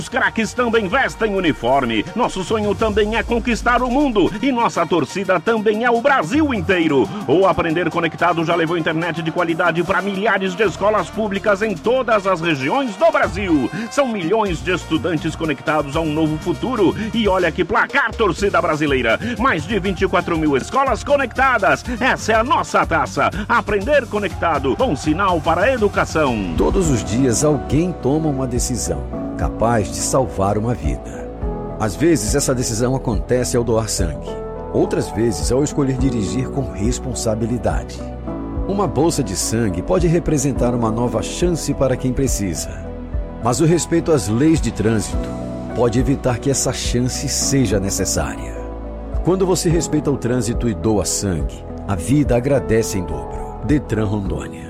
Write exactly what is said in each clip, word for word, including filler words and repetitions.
Os craques também vestem uniforme. Nosso sonho também é conquistar o mundo e nossa torcida também é o Brasil inteiro. O Aprender Conectado já levou internet de qualidade para milhares de escolas públicas em todas as regiões do Brasil. São milhões de estudantes conectados a um novo futuro. E olha que placar, torcida brasileira. Mais de vinte e quatro mil escolas conectadas. Essa é a nossa taça. Aprender Conectado, bom sinal para a educação. Todos os dias alguém toma uma decisão capaz de salvar uma vida. Às vezes essa decisão acontece ao doar sangue. Outras vezes ao escolher dirigir com responsabilidade. Uma bolsa de sangue pode representar uma nova chance para quem precisa. Mas o respeito às leis de trânsito pode evitar que essa chance seja necessária. Quando você respeita o trânsito e doa sangue, a vida agradece em dobro. Detran Rondônia.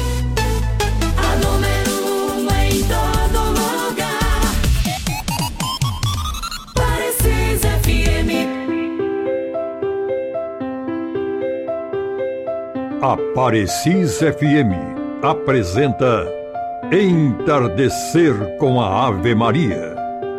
Aparecis F M apresenta Entardecer com a Ave Maria.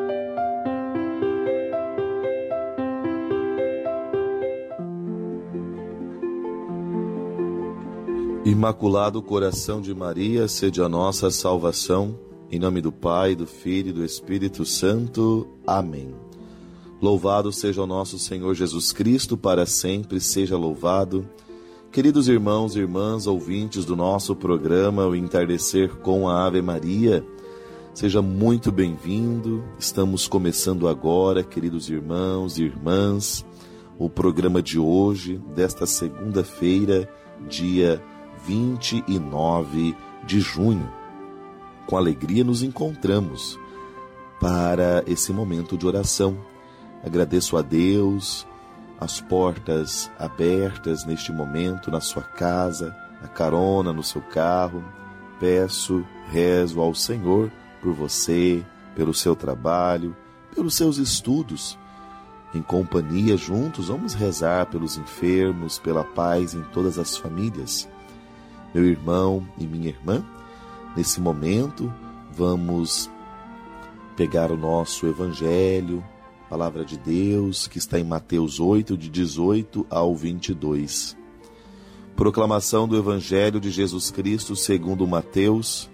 Imaculado Coração de Maria, sede a nossa salvação. Em nome do Pai, do Filho e do Espírito Santo. Amém. Louvado seja o nosso Senhor Jesus Cristo, para sempre seja louvado. Queridos irmãos e irmãs, ouvintes do nosso programa, o Entardecer com a Ave Maria, seja muito bem-vindo. Estamos começando agora, queridos irmãos e irmãs, o programa de hoje, desta segunda-feira, dia vinte e nove de junho. Com alegria nos encontramos para esse momento de oração. Agradeço a Deus, as portas abertas neste momento na sua casa, a carona no seu carro. Peço, rezo ao Senhor por você, pelo seu trabalho, pelos seus estudos. Em companhia, juntos, vamos rezar pelos enfermos, pela paz em todas as famílias. Meu irmão e minha irmã, nesse momento, vamos pegar o nosso Evangelho, Palavra de Deus, que está em Mateus oito, de dezoito ao vinte e dois. Proclamação do Evangelho de Jesus Cristo segundo Mateus.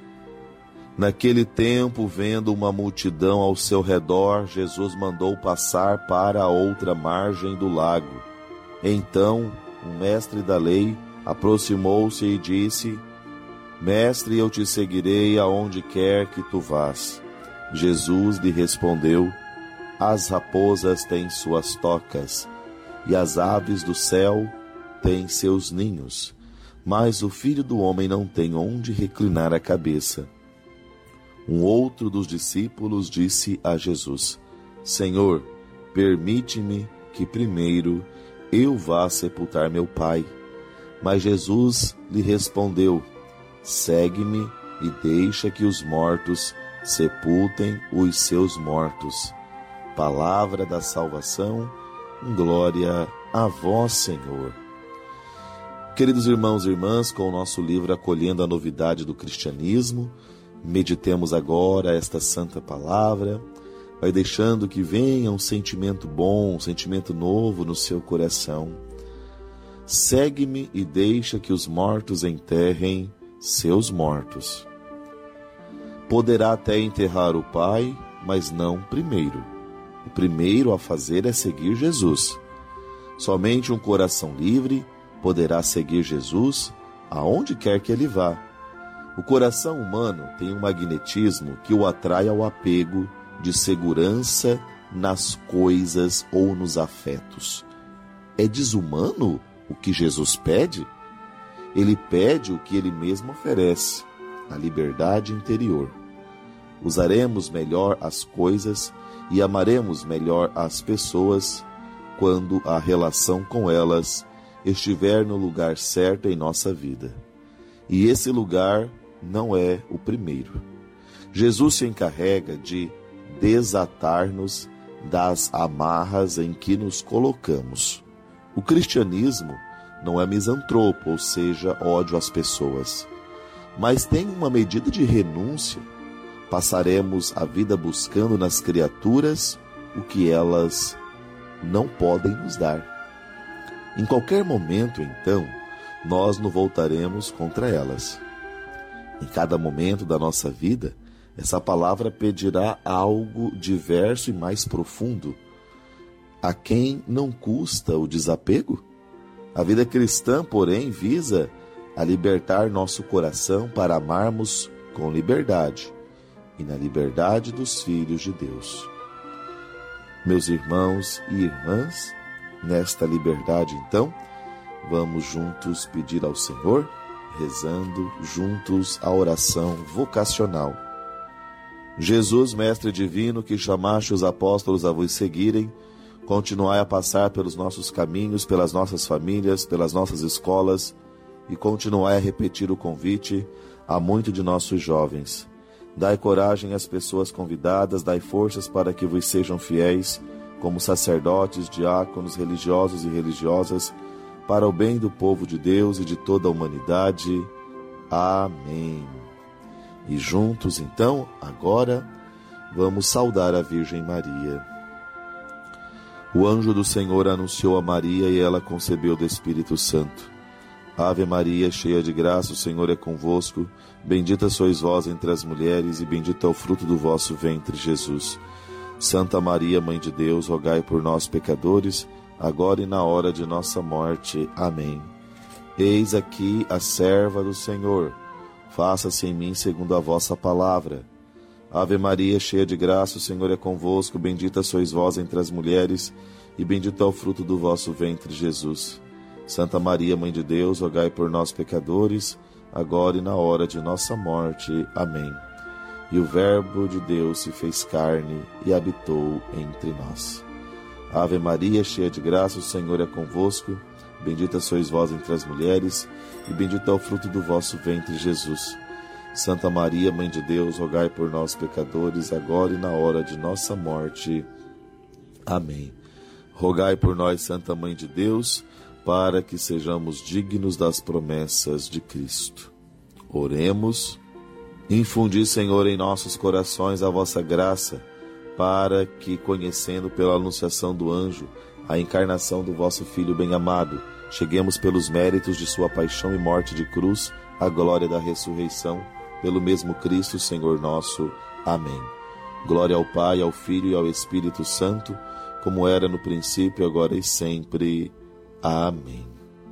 Naquele tempo, vendo uma multidão ao seu redor, Jesus mandou passar para a outra margem do lago. Então, um mestre da lei aproximou-se e disse: Mestre, eu te seguirei aonde quer que tu vás. Jesus lhe respondeu: As raposas têm suas tocas, e as aves do céu têm seus ninhos, mas o Filho do Homem não tem onde reclinar a cabeça. Um outro dos discípulos disse a Jesus: Senhor, permite-me que primeiro eu vá sepultar meu pai. Mas Jesus lhe respondeu: Segue-me e deixa que os mortos sepultem os seus mortos. Palavra da salvação, glória a vós, Senhor. Queridos irmãos e irmãs, com o nosso livro Acolhendo a Novidade do Cristianismo, meditemos agora esta santa palavra. Vai deixando que venha um sentimento bom, um sentimento novo no seu coração. Segue-me e deixa que os mortos enterrem seus mortos. Poderá até enterrar o pai, mas não primeiro. O primeiro a fazer é seguir Jesus. Somente um coração livre poderá seguir Jesus aonde quer que ele vá. O coração humano tem um magnetismo que o atrai ao apego de segurança nas coisas ou nos afetos. É desumano o que Jesus pede? Ele pede o que ele mesmo oferece, a liberdade interior. Usaremos melhor as coisas e amaremos melhor as pessoas quando a relação com elas estiver no lugar certo em nossa vida. E esse lugar não é o primeiro. Jesus se encarrega de desatar-nos das amarras em que nos colocamos. O cristianismo não é misantropo, ou seja, ódio às pessoas, mas tem uma medida de renúncia. passaremos a vida buscando nas criaturas o que elas não podem nos dar. Em qualquer momento, então, nós nos voltaremos contra elas. Em cada momento da nossa vida, essa palavra pedirá algo diverso e mais profundo. A quem não custa o desapego? A vida cristã, porém, visa a libertar nosso coração para amarmos com liberdade e na liberdade dos filhos de Deus. Meus irmãos e irmãs, nesta liberdade, então, vamos juntos pedir ao Senhor, rezando juntos a oração vocacional. Jesus, Mestre Divino, que chamaste os apóstolos a vos seguirem, continuai a passar pelos nossos caminhos, pelas nossas famílias, pelas nossas escolas, e continuai a repetir o convite a muitos de nossos jovens. Dai coragem às pessoas convidadas, dai forças para que vos sejam fiéis, como sacerdotes, diáconos, religiosos e religiosas, para o bem do povo de Deus e de toda a humanidade. Amém. E juntos, então, agora, vamos saudar a Virgem Maria. O anjo do Senhor anunciou a Maria e ela concebeu do Espírito Santo. Ave Maria, cheia de graça, o Senhor é convosco. Bendita sois vós entre as mulheres e bendito é o fruto do vosso ventre, Jesus. Santa Maria, Mãe de Deus, rogai por nós, pecadores, agora e na hora de nossa morte. Amém. Eis aqui a serva do Senhor. Faça-se em mim segundo a vossa palavra. Ave Maria, cheia de graça, o Senhor é convosco. Bendita sois vós entre as mulheres e bendito é o fruto do vosso ventre, Jesus. Santa Maria, Mãe de Deus, rogai por nós, pecadores, agora e na hora de nossa morte. Amém. E o Verbo de Deus se fez carne e habitou entre nós. Ave Maria, cheia de graça, o Senhor é convosco. Bendita sois vós entre as mulheres e bendito é o fruto do vosso ventre, Jesus. Santa Maria, Mãe de Deus, rogai por nós, pecadores, agora e na hora de nossa morte. Amém. Rogai por nós, Santa Mãe de Deus, para que sejamos dignos das promessas de Cristo. Oremos. Infundi, Senhor, em nossos corações a vossa graça, para que, conhecendo pela anunciação do anjo a encarnação do vosso Filho bem-amado, cheguemos pelos méritos de sua paixão e morte de cruz à glória da ressurreição, pelo mesmo Cristo, Senhor nosso. Amém. Glória ao Pai, ao Filho e ao Espírito Santo, como era no princípio, agora e sempre. Amém.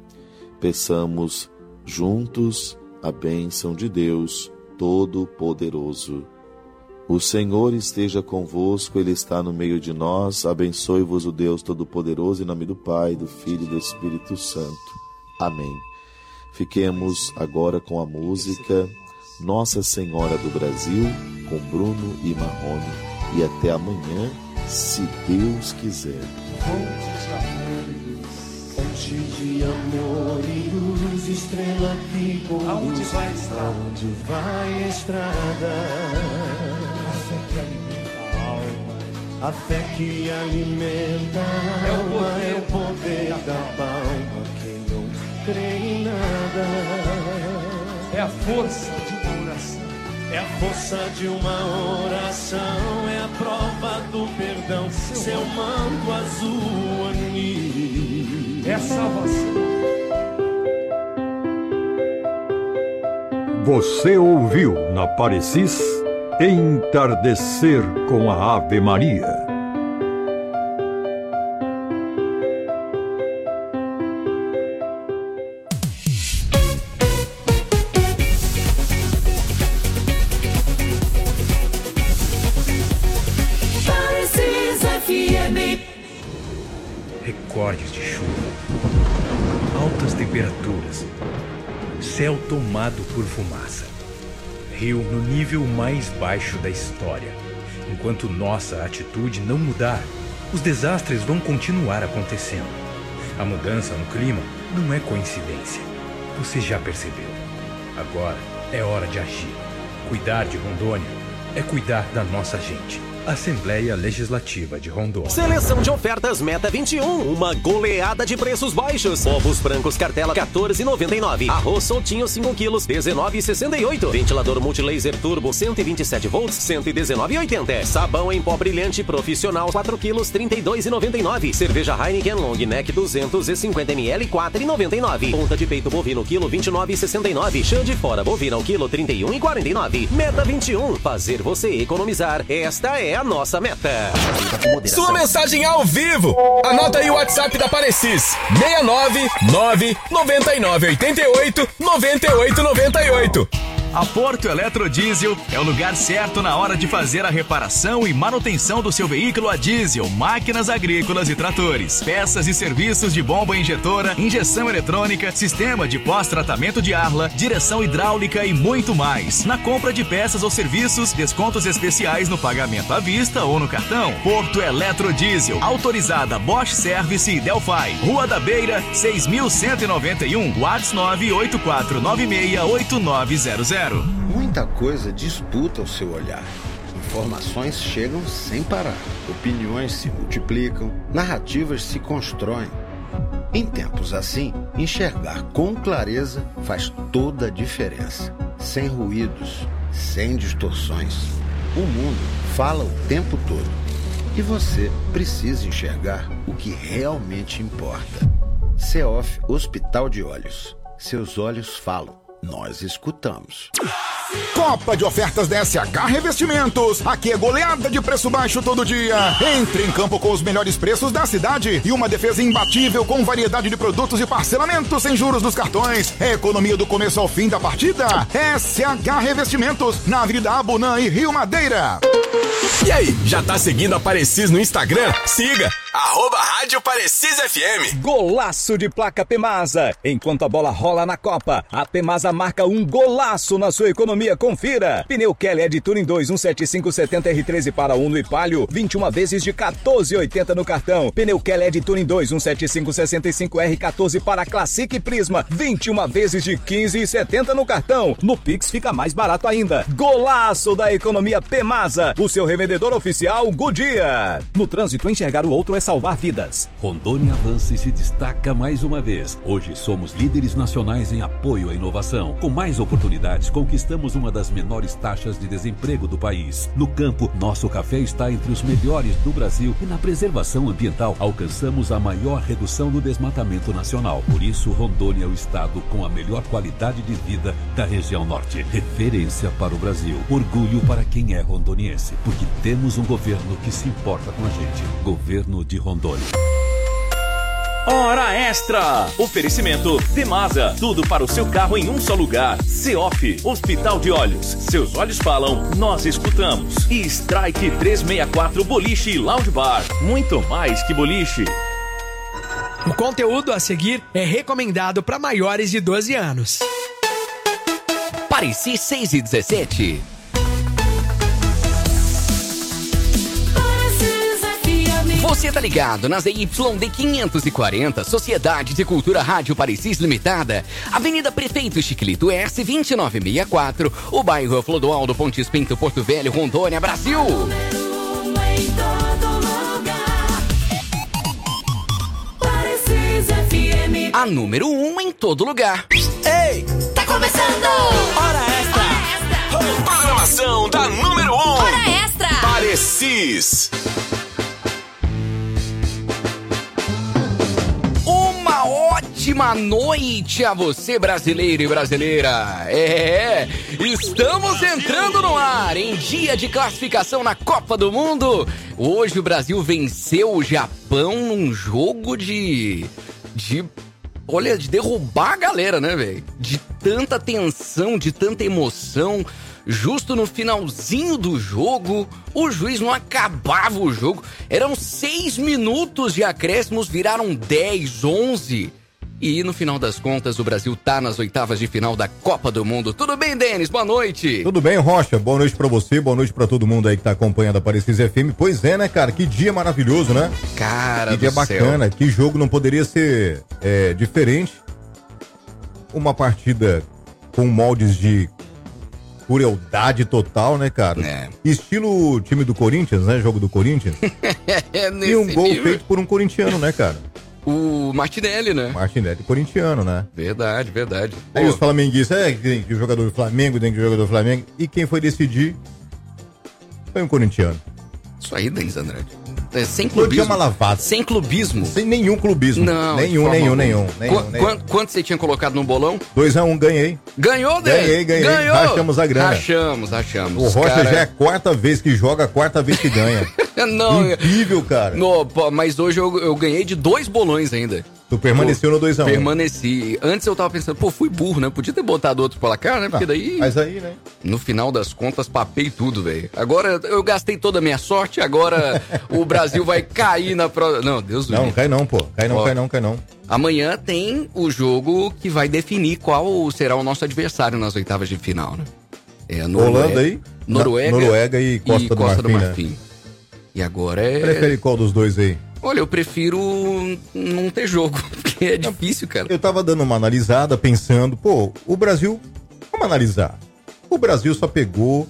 Peçamos juntos a bênção de Deus Todo-Poderoso. O Senhor esteja convosco, Ele está no meio de nós. Abençoe-vos o Deus Todo-Poderoso, em nome do Pai, do Filho e do Espírito Santo. Amém. Fiquemos agora com a música Nossa Senhora do Brasil, com Bruno e Marrone. E até amanhã, se Deus quiser. Fonte de amor e luz, estrela que conduz. Aonde vai a estrada? Aonde vai a estrada? A fé que alimenta a alma. A fé que alimenta a é alma. O é o poder da palma. Quem não crê em nada. É a força de uma oração. É a força de uma oração. É a prova do perdão. Seu, Seu manto azul anil. É a salvação. Você ouviu na Parecis Entardecer com a Ave Maria. Recordes de chuva, altas temperaturas, céu tomado por fumaça, rio no nível mais baixo da história. Enquanto nossa atitude não mudar, os desastres vão continuar acontecendo. A mudança no clima não é coincidência. Você já percebeu. Agora é hora de agir. Cuidar de Rondônia é cuidar da nossa gente. Assembleia Legislativa de Rondônia. Seleção de ofertas Meta vinte e um, uma goleada de preços baixos. Ovos brancos cartela quatorze reais e noventa e nove centavos. Arroz soltinho cinco quilos dezenove reais e sessenta e oito centavos. Ventilador Multilaser Turbo cento e vinte e sete volts cento e dezenove reais e oitenta centavos. Sabão em pó brilhante profissional quatro quilos trinta e dois reais e noventa e nove centavos. Cerveja Heineken Long Neck duzentos e cinquenta mililitros quatro reais e noventa e nove centavos. Ponta de peito bovino quilo vinte e nove reais e sessenta e nove centavos. Chã de fora bovina o quilo trinta e um reais e quarenta e nove centavos. Meta vinte e um, fazer você economizar. Esta é a nossa meta. Sua mensagem ao vivo. Anota aí o WhatsApp da Parecis. seis nove nove nove nove oito oito nove oito nove oito. A Porto Eletrodiesel é o lugar certo na hora de fazer a reparação e manutenção do seu veículo a diesel, máquinas agrícolas e tratores. Peças e serviços de bomba injetora, injeção eletrônica, sistema de pós-tratamento de arla, direção hidráulica e muito mais. Na compra de peças ou serviços, descontos especiais no pagamento à vista ou no cartão. Porto Eletrodiesel, autorizada Bosch Service e Delphi. Rua da Beira, seis mil cento e noventa e um, WhatsApp nove oito quatro nove seis oito nove zero zero. Muita coisa disputa o seu olhar. Informações chegam sem parar. Opiniões se multiplicam. Narrativas se constroem. Em tempos assim, enxergar com clareza faz toda a diferença. Sem ruídos, sem distorções. O mundo fala o tempo todo. E você precisa enxergar o que realmente importa. CEOF Hospital de Olhos. Seus olhos falam. Nós escutamos. Copa de ofertas da S H Revestimentos. Aqui é goleada de preço baixo todo dia. Entre em campo com os melhores preços da cidade e uma defesa imbatível com variedade de produtos e parcelamento sem juros dos cartões. É economia do começo ao fim da partida. S H Revestimentos, na Avenida Abunã e Rio Madeira. E aí, já tá seguindo a Parecis no Instagram? Siga! Arroba Rádio Parecis F M. Golaço de placa Pemasa. Enquanto a bola rola na Copa, a Pemasa marca um golaço na sua economia. Confira. Pneu Kelly Ed Touring dois um sete cinco sete zero R treze para Uno e Palio, vinte e uma vezes de quatorze reais e oitenta no cartão. Pneu Kelly Ed Touring dois um sete cinco sessenta e cinco R quatorze para Classic e Prisma, vinte e uma vezes de quinze reais e setenta no cartão. No Pix fica mais barato ainda. Golaço da economia Pemasa, o seu revendedor oficial Goodyear. No trânsito, enxergar o outro é salvar vidas. Rondônia avança e se destaca mais uma vez. Hoje somos líderes nacionais em apoio à inovação. Com mais oportunidades, conquistamos uma das menores taxas de desemprego do país. No campo, nosso café está entre os melhores do Brasil e na preservação ambiental alcançamos a maior redução do desmatamento nacional. Por isso, Rondônia é o estado com a melhor qualidade de vida da região norte. Referência para o Brasil. Orgulho para quem é rondoniense, porque temos um governo que se importa com a gente. Governo de Rondônia. Hora Extra! Oferecimento Pemasa, tudo para o seu carro em um só lugar. CEOF, Hospital de Olhos. Seus olhos falam, nós escutamos. E Strike trezentos e sessenta e quatro Boliche e Lounge Bar. Muito mais que boliche. O conteúdo a seguir é recomendado para maiores de doze anos. Parecis seis e dezessete. Você tá ligado na Z Y D quinhentos e quarenta, Sociedade de Cultura Rádio Parecis Limitada, Avenida Prefeito Chiquilito S, vinte e nove sessenta e quatro, o bairro Flodoaldo Pontes Pinto, Porto Velho, Rondônia, Brasil. A número um em todo lugar. Ei! Tá começando! Hora Extra! Hora extra. Programação da número um! Hora Extra! Parecis! Uma ótima noite a você, brasileiro e brasileira. É, estamos entrando no ar em dia de classificação na Copa do Mundo. Hoje o Brasil venceu o Japão num jogo de... de... olha, de derrubar a galera, né, velho? De tanta tensão, de tanta emoção. Justo no finalzinho do jogo, o juiz não acabava o jogo. Eram seis minutos de acréscimos, viraram dez, onze. E no final das contas, o Brasil tá nas oitavas de final da Copa do Mundo. Tudo bem, Denis? Boa noite. Tudo bem, Rocha? Boa noite pra você, boa noite pra todo mundo aí que tá acompanhando a Parecis F M. Pois é, né, cara? Que dia maravilhoso, né? Cara que dia do bacana, céu. Que jogo não poderia ser é, diferente. Uma partida com moldes de crueldade total, né, cara? É. Estilo time do Corinthians, né? Jogo do Corinthians. É e um gol nível. feito por um corintiano, né, cara? O Martinelli, né? Martinelli, corintiano, né? Verdade, verdade. Aí Pô, os flamenguistas, é, tem que o jogador do Flamengo, tem que o jogador do Flamengo. E quem foi decidir foi um corintiano. Isso aí, Denis Andrade. É, sem Foi clubismo. uma lavada. Sem clubismo. Sem nenhum clubismo. Não, de nenhum, forma nenhum, alguma. nenhum, nenhum, Qu- nenhum. Quanto, quanto você tinha colocado no bolão? dois a um, ganhei. Ganhou, Denis? Ganhei, ganhei. Ganhou. Rachamos a grana. Rachamos, rachamos. O Rocha Cara, já é a quarta vez que joga, a quarta vez que ganha. Não, Incrível, cara. no, pô, mas hoje eu, eu ganhei de dois bolões ainda. Tu permaneceu Pô, no dois a um. Permaneci. Antes eu tava pensando, pô, fui burro, né? Podia ter botado outro placar, né? Porque daí... Mas aí, né? No final das contas, papei tudo, velho. Agora eu gastei toda a minha sorte, agora o Brasil vai cair na prova. Não, Deus do Não, livre. cai não, pô. Cai não, Ó, cai não, cai não. Amanhã tem o jogo que vai definir qual será o nosso adversário nas oitavas de final, né? É a Noruega, Holanda aí? Noruega, Noruega e Costa, do Marfim, né? E agora é... Prefere qual dos dois aí? Olha, eu prefiro não ter jogo, porque é difícil, cara. Eu tava dando uma analisada, pensando, pô, o Brasil... Vamos analisar. O Brasil só pegou...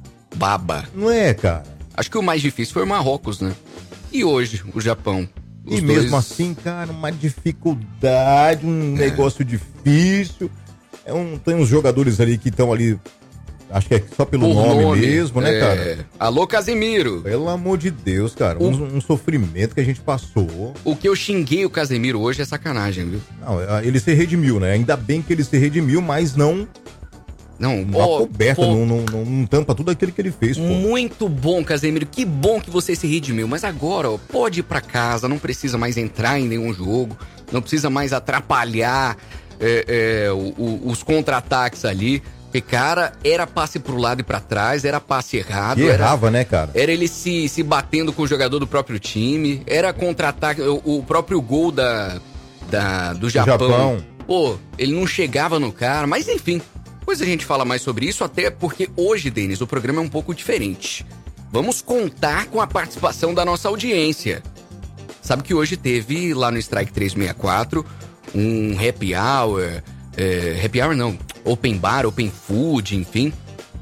Baba. Não é, cara? Acho que o mais difícil foi o Marrocos, né? E hoje, o Japão. Os E dois- mesmo assim, cara, uma dificuldade, um negócio difícil. É um, tem uns jogadores ali que estão ali, acho que é só pelo Por nome, nome, mesmo, né, é. cara? Alô, Casemiro. Pelo amor de Deus, cara. O- Um, um sofrimento que a gente passou. O que eu xinguei o Casemiro hoje é sacanagem, viu? Não, ele se redimiu, né? Ainda bem que ele se redimiu, mas não... Não, Uma ó, coberta, pô, não, não, não, não tampa tudo aquilo que ele fez, pô. Muito bom, Casemiro. Que bom que você se redimiu. Mas agora, ó, pode ir pra casa, não precisa mais entrar em nenhum jogo, não precisa mais atrapalhar é, é, o- o- os contra-ataques ali. Porque, cara, era passe pro lado e pra trás, era passe errado. E era, errava, né, cara? Era ele se, se batendo com o jogador do próprio time, era contra-ataque, o, o próprio gol da, da, do Japão. Japão. Pô, ele não chegava no cara, mas enfim. Depois a gente fala mais sobre isso, até porque hoje, Denis, o programa é um pouco diferente. Vamos contar com a participação da nossa audiência. Sabe que hoje teve lá no Strike trezentos e sessenta e quatro um happy hour, é, happy hour não, open bar, open food, enfim.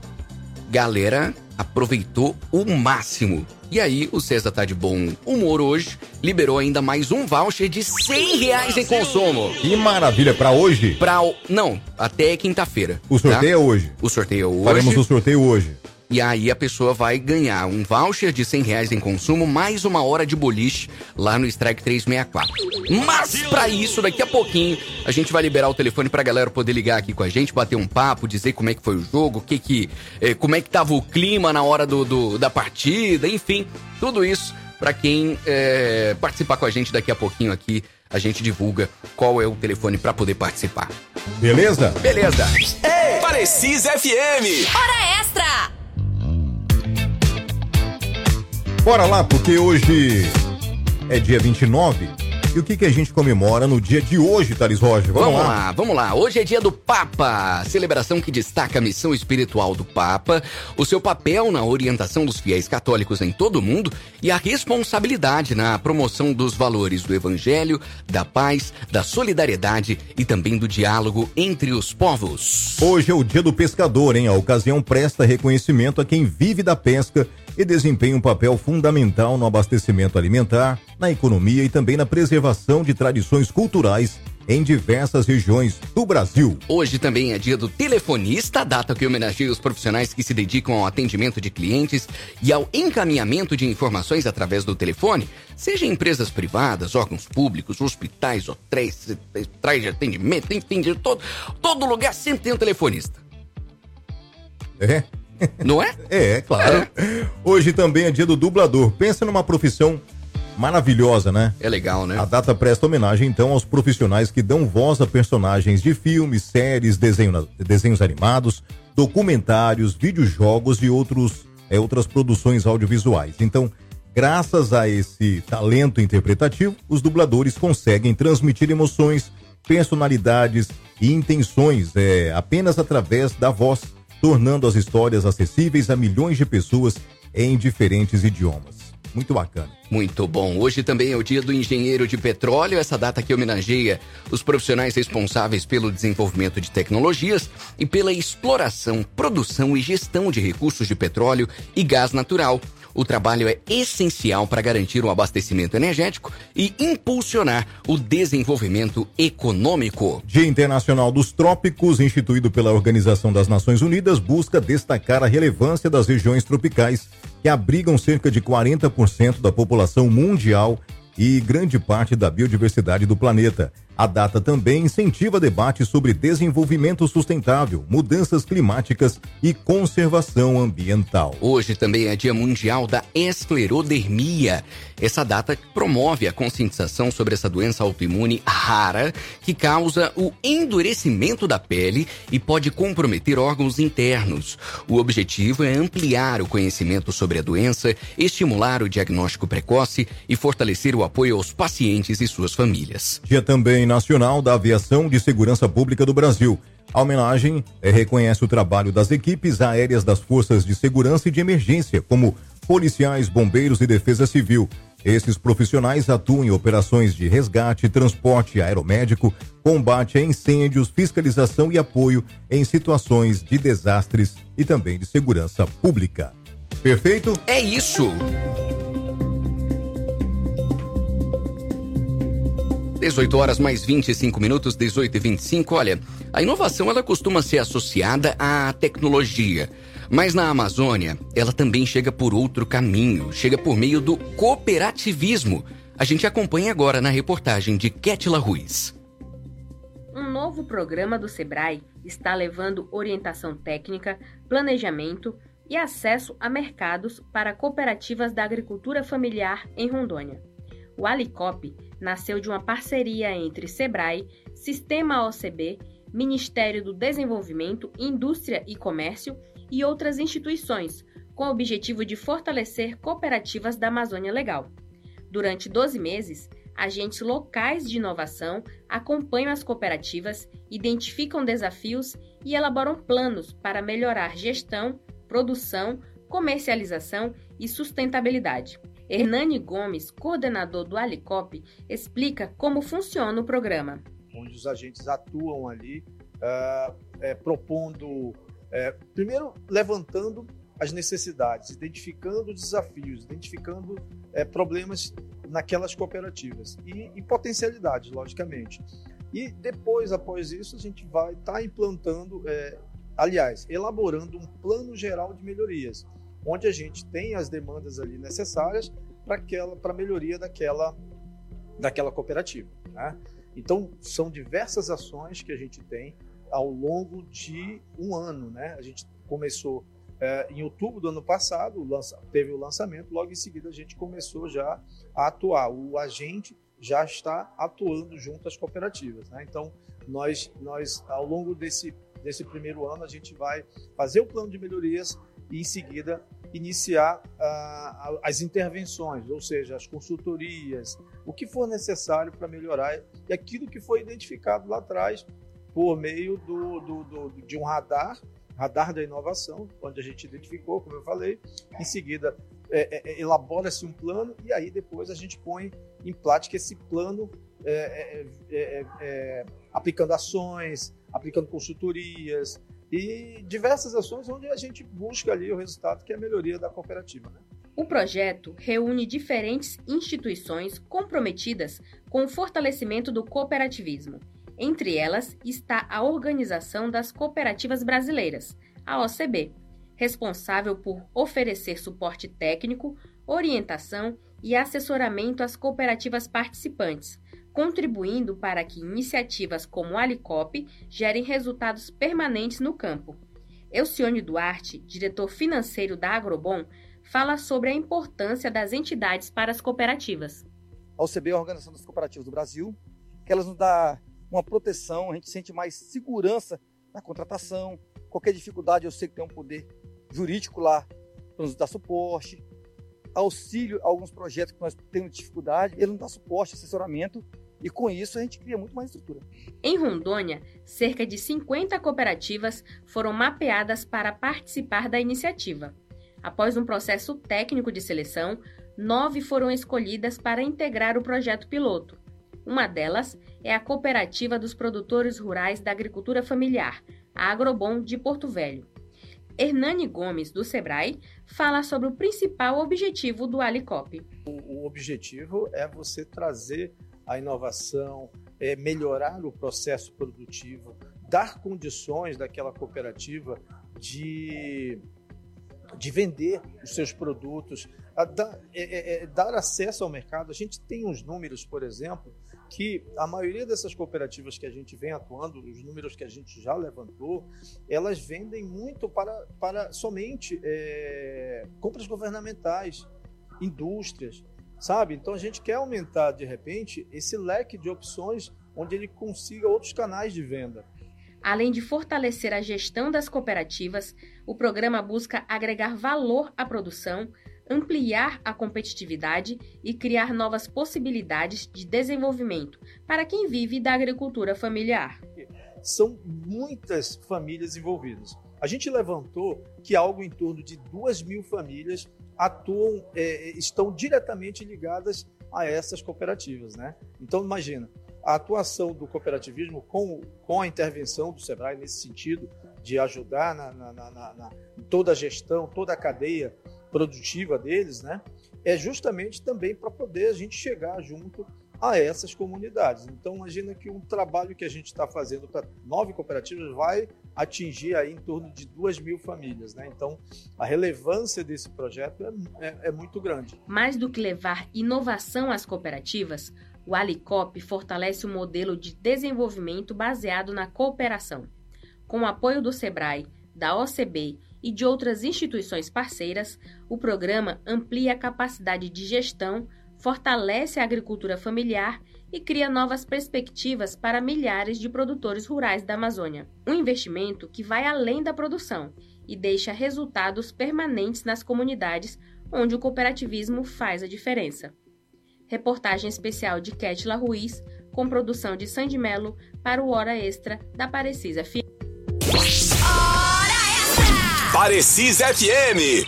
Galera aproveitou o máximo. E aí, o César tá de bom humor hoje, liberou ainda mais um voucher de cem reais em consumo. Que maravilha, pra hoje? Pra, o- não, até quinta-feira. O sorteio é hoje. O sorteio é hoje. Faremos o sorteio hoje. E aí a pessoa vai ganhar um voucher de cem reais em consumo, mais uma hora de boliche lá no Strike trezentos e sessenta e quatro. Mas pra isso, daqui a pouquinho, a gente vai liberar o telefone pra galera poder ligar aqui com a gente, bater um papo, dizer como é que foi o jogo, o que que, eh, como é que tava o clima na hora do, do- da partida, enfim, tudo isso pra quem eh, participar com a gente daqui a pouquinho aqui. A gente divulga qual é o telefone pra poder participar. Beleza? Beleza. Ei, Parecis F M. Hora extra! Bora lá, porque hoje é dia vinte e nove. E o que, que a gente comemora no dia de hoje, Thales Roger? Vamos, Vamos lá. lá, vamos lá. Hoje é dia do Papa, celebração que destaca a missão espiritual do Papa, o seu papel na orientação dos fiéis católicos em todo o mundo e a responsabilidade na promoção dos valores do evangelho, da paz, da solidariedade e também do diálogo entre os povos. Hoje é o dia do pescador, hein? A ocasião presta reconhecimento a quem vive da pesca e desempenha um papel fundamental no abastecimento alimentar, na economia e também na preservação de tradições culturais em diversas regiões do Brasil. Hoje também é dia do telefonista, data que homenageia os profissionais que se dedicam ao atendimento de clientes e ao encaminhamento de informações através do telefone, seja em empresas privadas, órgãos públicos, hospitais, hotéis, centrais de atendimento, enfim, de todo, todo lugar sempre tem um telefonista. É? Não é? É, claro. Hoje também é dia do dublador. Pensa numa profissão maravilhosa, né? É legal, né? A data presta homenagem, então, aos profissionais que dão voz a personagens de filmes, séries, desenho, desenhos animados, documentários, videojogos e outros, é, outras produções audiovisuais. Então, graças a esse talento interpretativo, os dubladores conseguem transmitir emoções, personalidades e intenções é, apenas através da voz, tornando as histórias acessíveis a milhões de pessoas em diferentes idiomas. muito bacana. Muito bom. Hoje também é o dia do engenheiro de petróleo, essa data que homenageia os profissionais responsáveis pelo desenvolvimento de tecnologias e pela exploração, produção e gestão de recursos de petróleo e gás natural. O trabalho é essencial para garantir um abastecimento energético e impulsionar o desenvolvimento econômico. Dia Internacional dos Trópicos, instituído pela Organização das Nações Unidas, busca destacar a relevância das regiões tropicais, que abrigam cerca de quarenta por cento da população mundial e grande parte da biodiversidade do planeta. A data também incentiva debates sobre desenvolvimento sustentável, mudanças climáticas e conservação ambiental. Hoje também é Dia Mundial da Esclerodermia. Essa data promove a conscientização sobre essa doença autoimune rara que causa o endurecimento da pele e pode comprometer órgãos internos. O objetivo é ampliar o conhecimento sobre a doença, estimular o diagnóstico precoce e fortalecer o apoio aos pacientes e suas famílias. Dia também Nacional da Aviação de Segurança Pública do Brasil. A homenagem é, reconhece o trabalho das equipes aéreas das Forças de Segurança e de Emergência, como policiais, bombeiros e defesa civil. Esses profissionais atuam em operações de resgate, transporte aeromédico, combate a incêndios, fiscalização e apoio em situações de desastres e também de segurança pública. Perfeito? É isso! dezoito horas mais vinte e cinco minutos, dezoito e vinte e cinco. Olha, a inovação ela costuma ser associada à tecnologia, mas na Amazônia ela também chega por outro caminho, chega por meio do cooperativismo. A gente acompanha agora na reportagem de Kétila Ruiz. Um novo programa do Sebrae está levando orientação técnica, planejamento e acesso a mercados para cooperativas da agricultura familiar em Rondônia. O Alicop nasceu de uma parceria entre Sebrae, Sistema O C B, Ministério do Desenvolvimento, Indústria e Comércio e outras instituições, com o objetivo de fortalecer cooperativas da Amazônia Legal. Durante doze meses, agentes locais de inovação acompanham as cooperativas, identificam desafios e elaboram planos para melhorar gestão, produção, comercialização e sustentabilidade. Hernani Gomes, coordenador do Alicop, explica como funciona o programa. Onde os agentes atuam ali, uh, é, propondo, uh, primeiro levantando as necessidades, identificando desafios, identificando uh, problemas naquelas cooperativas e, e potencialidades, logicamente. E depois, após isso, a gente vai estar tá implantando, uh, aliás, elaborando um plano geral de melhorias, onde a gente tem as demandas ali necessárias para aquela, para a melhoria daquela, daquela cooperativa, né? Então, são diversas ações que a gente tem ao longo de um ano, né? A gente começou é, em outubro do ano passado, lança, teve o lançamento, logo em seguida a gente começou já a atuar. O agente já está atuando junto às cooperativas, né? Então, nós, nós ao longo desse, desse primeiro ano, a gente vai fazer o plano de melhorias e, em seguida, iniciar uh, as intervenções, ou seja, as consultorias, o que for necessário para melhorar e aquilo que foi identificado lá atrás por meio do, do, do, de um radar, radar da inovação, onde a gente identificou, como eu falei, em seguida é, é, elabora-se um plano e aí depois a gente põe em prática esse plano é, é, é, é, aplicando ações, aplicando consultorias, e diversas ações onde a gente busca ali o resultado, que é a melhoria da cooperativa, né? O projeto reúne diferentes instituições comprometidas com o fortalecimento do cooperativismo. Entre elas está a Organização das Cooperativas Brasileiras, a O C B, responsável por oferecer suporte técnico, orientação e assessoramento às cooperativas participantes, contribuindo para que iniciativas como o Alicop gerem resultados permanentes no campo. Elcione Duarte, diretor financeiro da Agrobom, fala sobre a importância das entidades para as cooperativas. A O C B é a Organização das Cooperativas do Brasil, que elas nos dá uma proteção, a gente sente mais segurança na contratação. Qualquer dificuldade, eu sei que tem um poder jurídico lá para nos dar suporte, auxílio a alguns projetos que nós temos dificuldade, ele nos dá suporte, assessoramento, e com isso a gente cria muito mais estrutura. Em Rondônia, cerca de cinquenta cooperativas foram mapeadas para participar da iniciativa. Após um processo técnico de seleção, nove foram escolhidas para integrar o projeto piloto. Uma delas é a Cooperativa dos Produtores Rurais da Agricultura Familiar, a Agrobom de Porto Velho. Hernani Gomes, do Sebrae, fala sobre o principal objetivo do Alicop. O, o objetivo é você trazer a inovação, é melhorar o processo produtivo, dar condições daquela cooperativa de, de vender os seus produtos, a dar, é, é, dar acesso ao mercado. A gente tem uns números, por exemplo, que a maioria dessas cooperativas que a gente vem atuando, os números que a gente já levantou, elas vendem muito para, para somente é, compras governamentais, indústrias, sabe? Então a gente quer aumentar, de repente, esse leque de opções onde ele consiga outros canais de venda. Além de fortalecer a gestão das cooperativas, o programa busca agregar valor à produção, ampliar a competitividade e criar novas possibilidades de desenvolvimento para quem vive da agricultura familiar. São muitas famílias envolvidas. A gente levantou que algo em torno de duas mil famílias atuam, é, estão diretamente ligadas a essas cooperativas, né? Então, imagina, a atuação do cooperativismo com, com a intervenção do Sebrae nesse sentido de ajudar na, na, na, na, em toda a gestão, toda a cadeia produtiva deles, né? É justamente também para poder a gente chegar junto a essas comunidades. Então, imagina que um trabalho que a gente está fazendo para nove cooperativas vai atingir aí em torno de duas mil famílias, né? Então, a relevância desse projeto é, é, é muito grande. Mais do que levar inovação às cooperativas, o Alicop fortalece o modelo de desenvolvimento baseado na cooperação. Com o apoio do Sebrae, da O C B e de outras instituições parceiras, o programa amplia a capacidade de gestão, fortalece a agricultura familiar e cria novas perspectivas para milhares de produtores rurais da Amazônia. Um investimento que vai além da produção e deixa resultados permanentes nas comunidades onde o cooperativismo faz a diferença. Reportagem especial de Kétila Ruiz, com produção de Sandy Melo para o Hora Extra da Parecis F M. Parecis F M.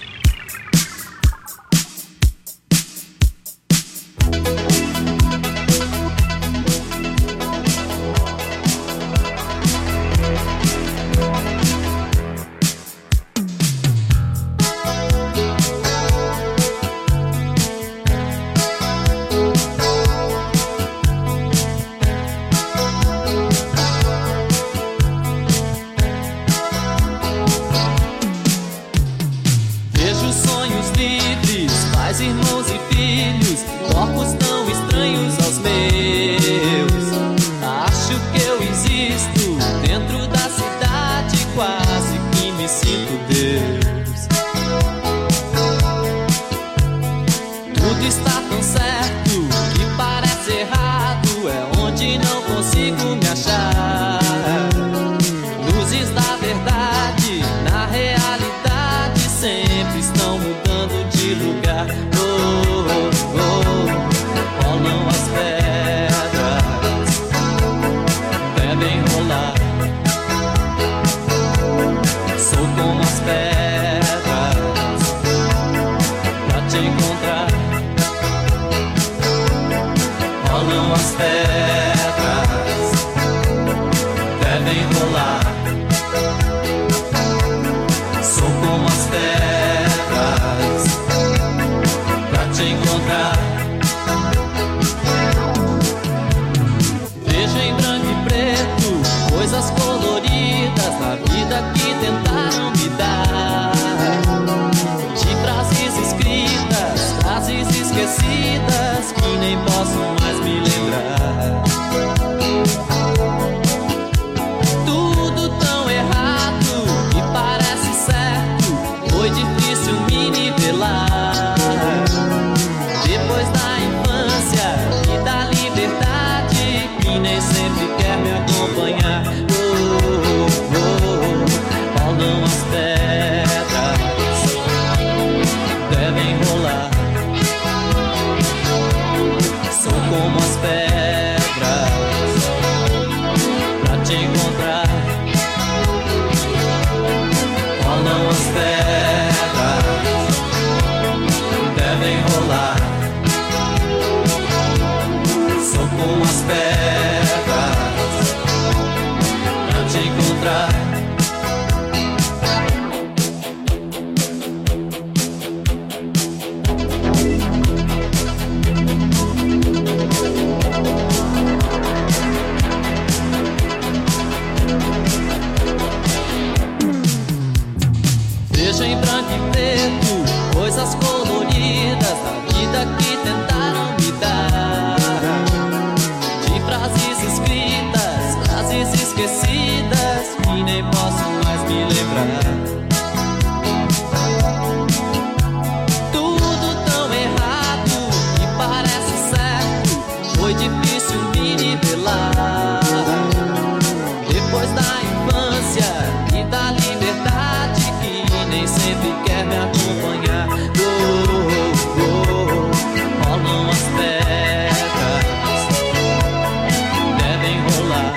como as pedras pra te encontrar. Vejo em branco e preto coisas coloridas da vida que tentaram me dar, de frases escritas, frases esquecidas que nem posso mais me lembrar. Tudo tão errado que parece certo, foi difícil me nivelar. Depois da infância e da liberdade que nem sempre quer me acompanhar. Oh, oh, oh, rolam as pedras, devem rolar.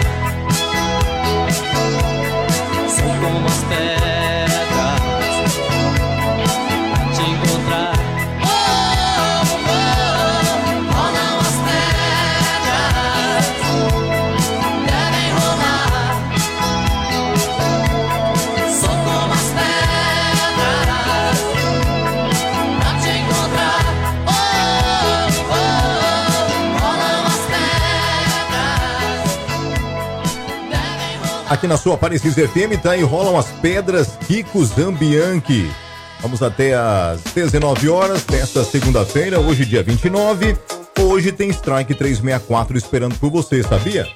São como as pedras pra te encontrar. Oh, oh, oh, rolam as pedras, devem rolar. São como as pedras pra te encontrar. Oh, oh, rolam as pedras. Aqui na sua Aparecida F M tá e rolam as pedras Kiko Zambianchi. Vamos até às dezenove horas desta segunda-feira, hoje dia vinte e nove. Hoje tem Strike trezentos e sessenta e quatro esperando por você, sabia?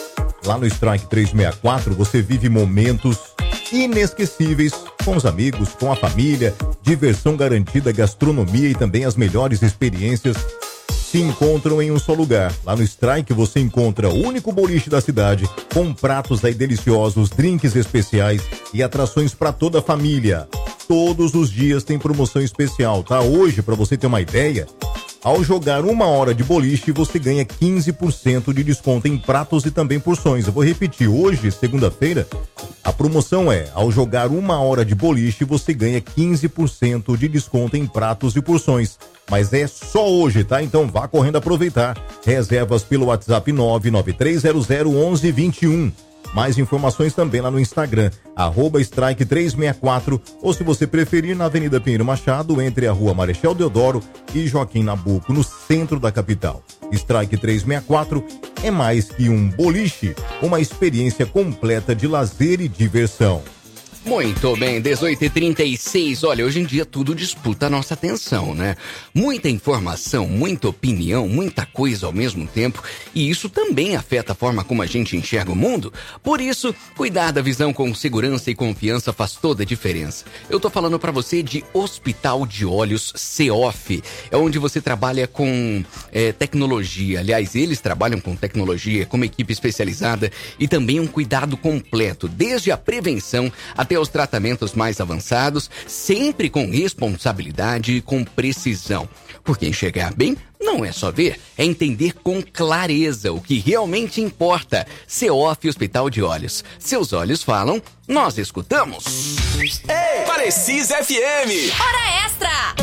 Lá no Strike trezentos e sessenta e quatro você vive momentos inesquecíveis com os amigos, com a família, diversão garantida, gastronomia e também as melhores experiências se encontram em um só lugar. Lá no Strike você encontra o único boliche da cidade, com pratos aí deliciosos, drinks especiais e atrações para toda a família. Todos os dias tem promoção especial, tá? Hoje, para você ter uma ideia, ao jogar uma hora de boliche, você ganha quinze por cento de desconto em pratos e também porções. Eu vou repetir, hoje, segunda-feira, a promoção é, ao jogar uma hora de boliche, você ganha quinze por cento de desconto em pratos e porções. Mas é só hoje, tá? Então vá correndo aproveitar. Reservas pelo WhatsApp nove nove três zero zero um um dois um. Mais informações também lá no Instagram, arroba Strike trezentos e sessenta e quatro, ou se você preferir, na Avenida Pinheiro Machado, entre a Rua Marechal Deodoro e Joaquim Nabuco, no centro da capital. Strike trezentos e sessenta e quatro é mais que um boliche, uma experiência completa de lazer e diversão. Muito bem, dezoito e trinta e seis. Olha, hoje em dia tudo disputa a nossa atenção, né? Muita informação, muita opinião, muita coisa ao mesmo tempo. E isso também afeta a forma como a gente enxerga o mundo. Por isso, cuidar da visão com segurança e confiança faz toda a diferença. Eu tô falando pra você de Hospital de Olhos C O F. É onde você trabalha com é, tecnologia. Aliás, eles trabalham com tecnologia, com uma equipe especializada e também um cuidado completo, desde a prevenção até os tratamentos mais avançados, sempre com responsabilidade e com precisão. Porque enxergar bem não é só ver, é entender com clareza o que realmente importa. C O F Hospital de Olhos. Seus olhos falam, nós escutamos. Ei, Parecisa F M. Hora extra.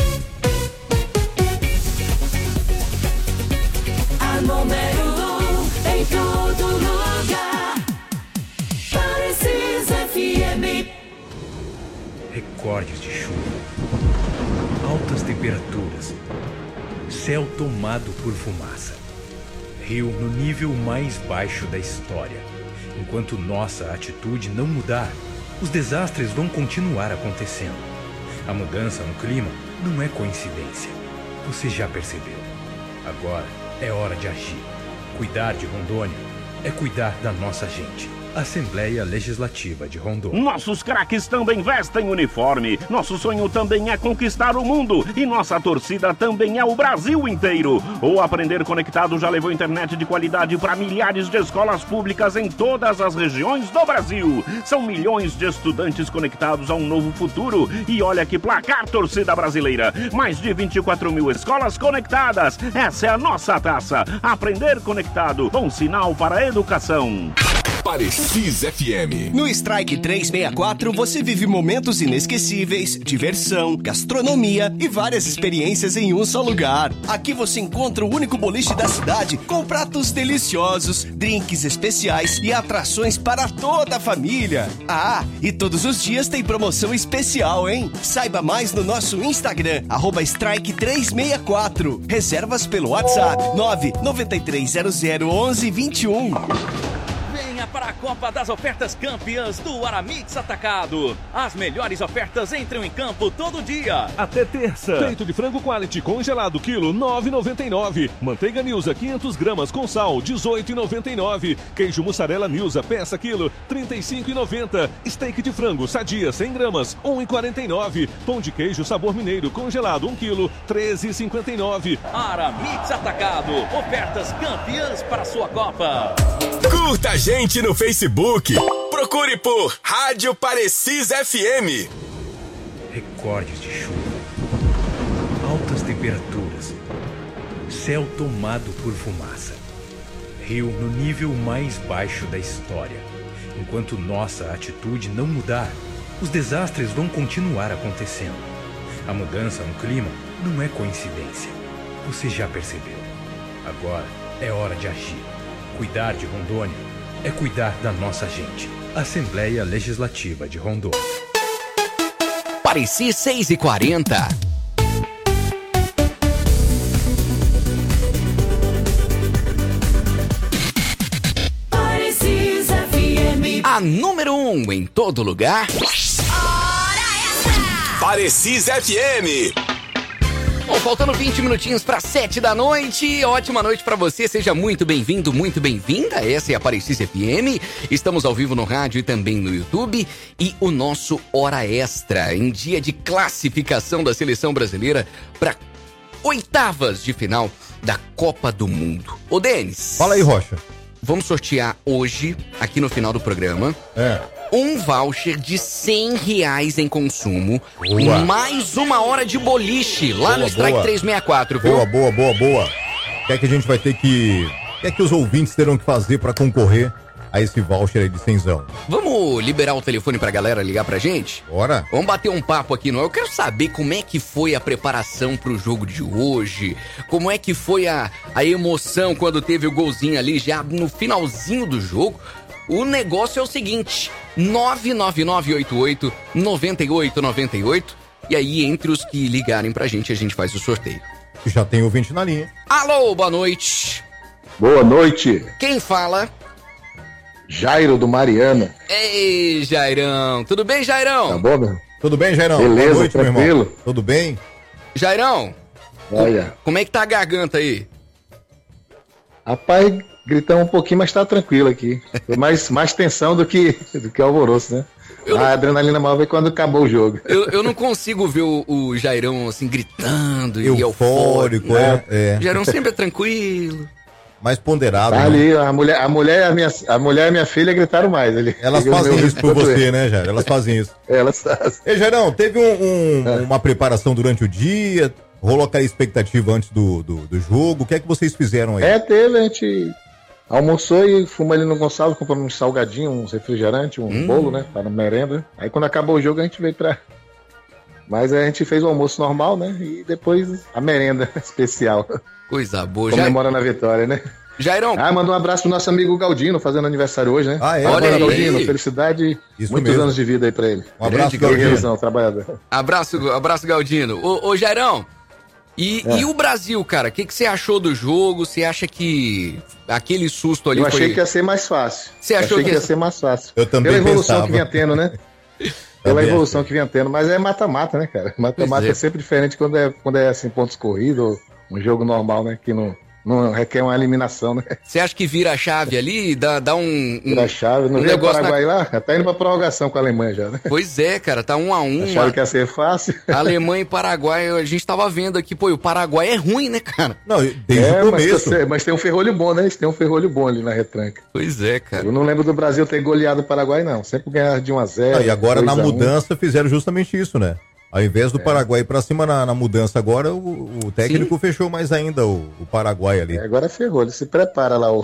A número um em todo lugar. Parecisa F M. Recordes de chuva, altas temperaturas, céu tomado por fumaça, rio no nível mais baixo da história. Enquanto nossa atitude não mudar, os desastres vão continuar acontecendo. A mudança no clima não é coincidência. Você já percebeu. Agora é hora de agir. Cuidar de Rondônia é cuidar da nossa gente. Assembleia Legislativa de Rondônia. Nossos craques também vestem uniforme. Nosso sonho também é conquistar o mundo. E nossa torcida também é o Brasil inteiro. O Aprender Conectado já levou internet de qualidade para milhares de escolas públicas em todas as regiões do Brasil. São milhões de estudantes conectados a um novo futuro. E olha que placar, torcida brasileira. Mais de vinte e quatro mil escolas conectadas. Essa é a nossa taça. Aprender Conectado. Bom sinal para a educação. Parecis F M. No Strike trezentos e sessenta e quatro você vive momentos inesquecíveis, diversão, gastronomia e várias experiências em um só lugar. Aqui você encontra o único boliche da cidade com pratos deliciosos, drinks especiais e atrações para toda a família. Ah, e todos os dias tem promoção especial, hein? Saiba mais no nosso Instagram, arroba Strike trezentos e sessenta e quatro. Reservas pelo WhatsApp nove nove três zero zero onze vinte e um. Venha para a Copa das Ofertas Campeãs do Aramix Atacado. As melhores ofertas entram em campo todo dia. Até terça. Peito de frango quality congelado, quilo nove reais e noventa e nove centavos. Manteiga Nilza quinhentas gramas com sal, dezoito reais e noventa e nove centavos. Queijo mussarela Nilza, peça quilo, trinta e cinco reais e noventa centavos. Steak de frango sadia, cem gramas, um real e quarenta e nove centavos. Pão de queijo sabor mineiro congelado, um quilo, treze reais e cinquenta e nove centavos. Aramix Atacado. Ofertas campeãs para a sua Copa. Curta a gente no Facebook. Procure por Rádio Parecis F M. Recordes de chuva, altas temperaturas, céu tomado por fumaça, rio no nível mais baixo da história. Enquanto nossa atitude não mudar, os desastres vão continuar acontecendo. A mudança no clima não é coincidência. Você já percebeu. Agora é hora de agir. Cuidar de Rondônia é cuidar da nossa gente. Assembleia Legislativa de Rondônia. Parecis seis e quarenta. Parecis F M. A número um em todo lugar. Parecis F M. Bom, faltando vinte minutinhos para sete da noite. Ótima noite para você, seja muito bem-vindo, muito bem-vinda. Essa é a Parecis F M. Estamos ao vivo no rádio e também no YouTube. E o nosso Hora Extra, em dia de classificação da seleção brasileira para oitavas de final da Copa do Mundo. Ô, Denis. Fala aí, Rocha. Vamos sortear hoje, aqui no final do programa, é. um voucher de cem reais em consumo, Boa. mais uma hora de boliche lá Boa, no Strike boa. trezentos e sessenta e quatro, viu? Boa, boa, boa, boa. O que é que a gente vai ter que... O que é que os ouvintes terão que fazer para concorrer a esse voucher aí de cenzão? Vamos liberar o telefone pra galera ligar pra gente? Bora. Vamos bater um papo aqui, não? Eu quero saber como é que foi a preparação pro jogo de hoje, como é que foi a, a emoção quando teve o golzinho ali já no finalzinho do jogo. O negócio é o seguinte, nove nove nove oito oito nove oito nove oito, e aí entre os que ligarem pra gente a gente faz o sorteio. Já tem ouvinte na linha. Alô, boa noite. Boa noite. Quem fala? Jairo do Mariana. Ei, Jairão. Tudo bem, Jairão? Tá bom, meu? Tudo bem, Jairão? Beleza, Boa noite, meu irmão. tranquilo? Tudo bem? Jairão, Olha. como é que tá a garganta aí? Rapaz, gritamos um pouquinho, mas tá tranquilo aqui. Foi mais, mais tensão do que, do que alvoroço, né? Eu a adrenalina maior veio quando acabou o jogo. Eu, eu não consigo ver o, o Jairão assim gritando e Eufórico, eufórico. né? é, é. O Jairão sempre é tranquilo. Mais ponderado. Tá né? ali, a mulher, a, mulher e a, minha, a mulher e a minha filha gritaram mais ali. Elas Eu fazem meu isso por ouvido você, todo. né, Jair? Elas fazem isso. Elas fazem. Ei, Jairão, teve um, um, uma preparação durante o dia? Rolou aquela expectativa antes do, do, do jogo? O que é que vocês fizeram aí? É, teve, a gente almoçou e fomos ali no Gonçalves, compramos um salgadinho, uns refrigerantes, um Hum. bolo, né? Para merenda. Aí quando acabou o jogo a gente veio pra. Mas a gente fez o almoço normal, né? E depois a merenda especial. Coisa boa, Comemorando a vitória, né? Jairão. Ah, manda um abraço pro nosso amigo Galdino, fazendo aniversário hoje, né? Ah, é? Parabéns, Olha aí. Galdino, felicidade e Isso muitos mesmo. anos de vida aí pra ele. Um abraço, Grande Galdino. guerreirizão, trabalhador. Abraço, abraço, Galdino. Ô, ô Jairão, e, É. e o Brasil, cara? O que, que você achou do jogo? Você acha que aquele susto ali Eu foi... achei que ia ser mais fácil. Você achou achei que que ia ia- ser mais fácil. Eu também Pela evolução pensava. que vinha tendo, né? Pela Também evolução que vinha tendo. Mas é mata-mata, né, cara? Mata-mata Pois é. é. sempre diferente quando é, quando é assim, pontos corridos, ou um jogo normal, né? Que não, não requer uma eliminação, né? Você acha que vira a chave ali, dá, dá um... um Vira a chave. Não um vê o negócio Paraguai lá? Tá indo pra prorrogação com a Alemanha já, né? Pois é, cara, tá um a um. Acharam que ia ser fácil. Alemanha e Paraguai, a gente tava vendo aqui, pô, e o Paraguai é ruim, né, cara? Não, desde É, o mas, começo. você- mas tem um ferrolho bom, né? Eles têm um ferrolho bom ali na retranca. Pois é, cara. Eu não lembro do Brasil ter goleado o Paraguai, não. Sempre ganhar de um a zero. Ah, e agora na dois a um. mudança fizeram justamente isso, né? Ao invés do É. Paraguai ir pra cima na, na mudança agora, o, o técnico fechou mais ainda o, o Paraguai ali. É, agora ferrou, ele se prepara lá. O...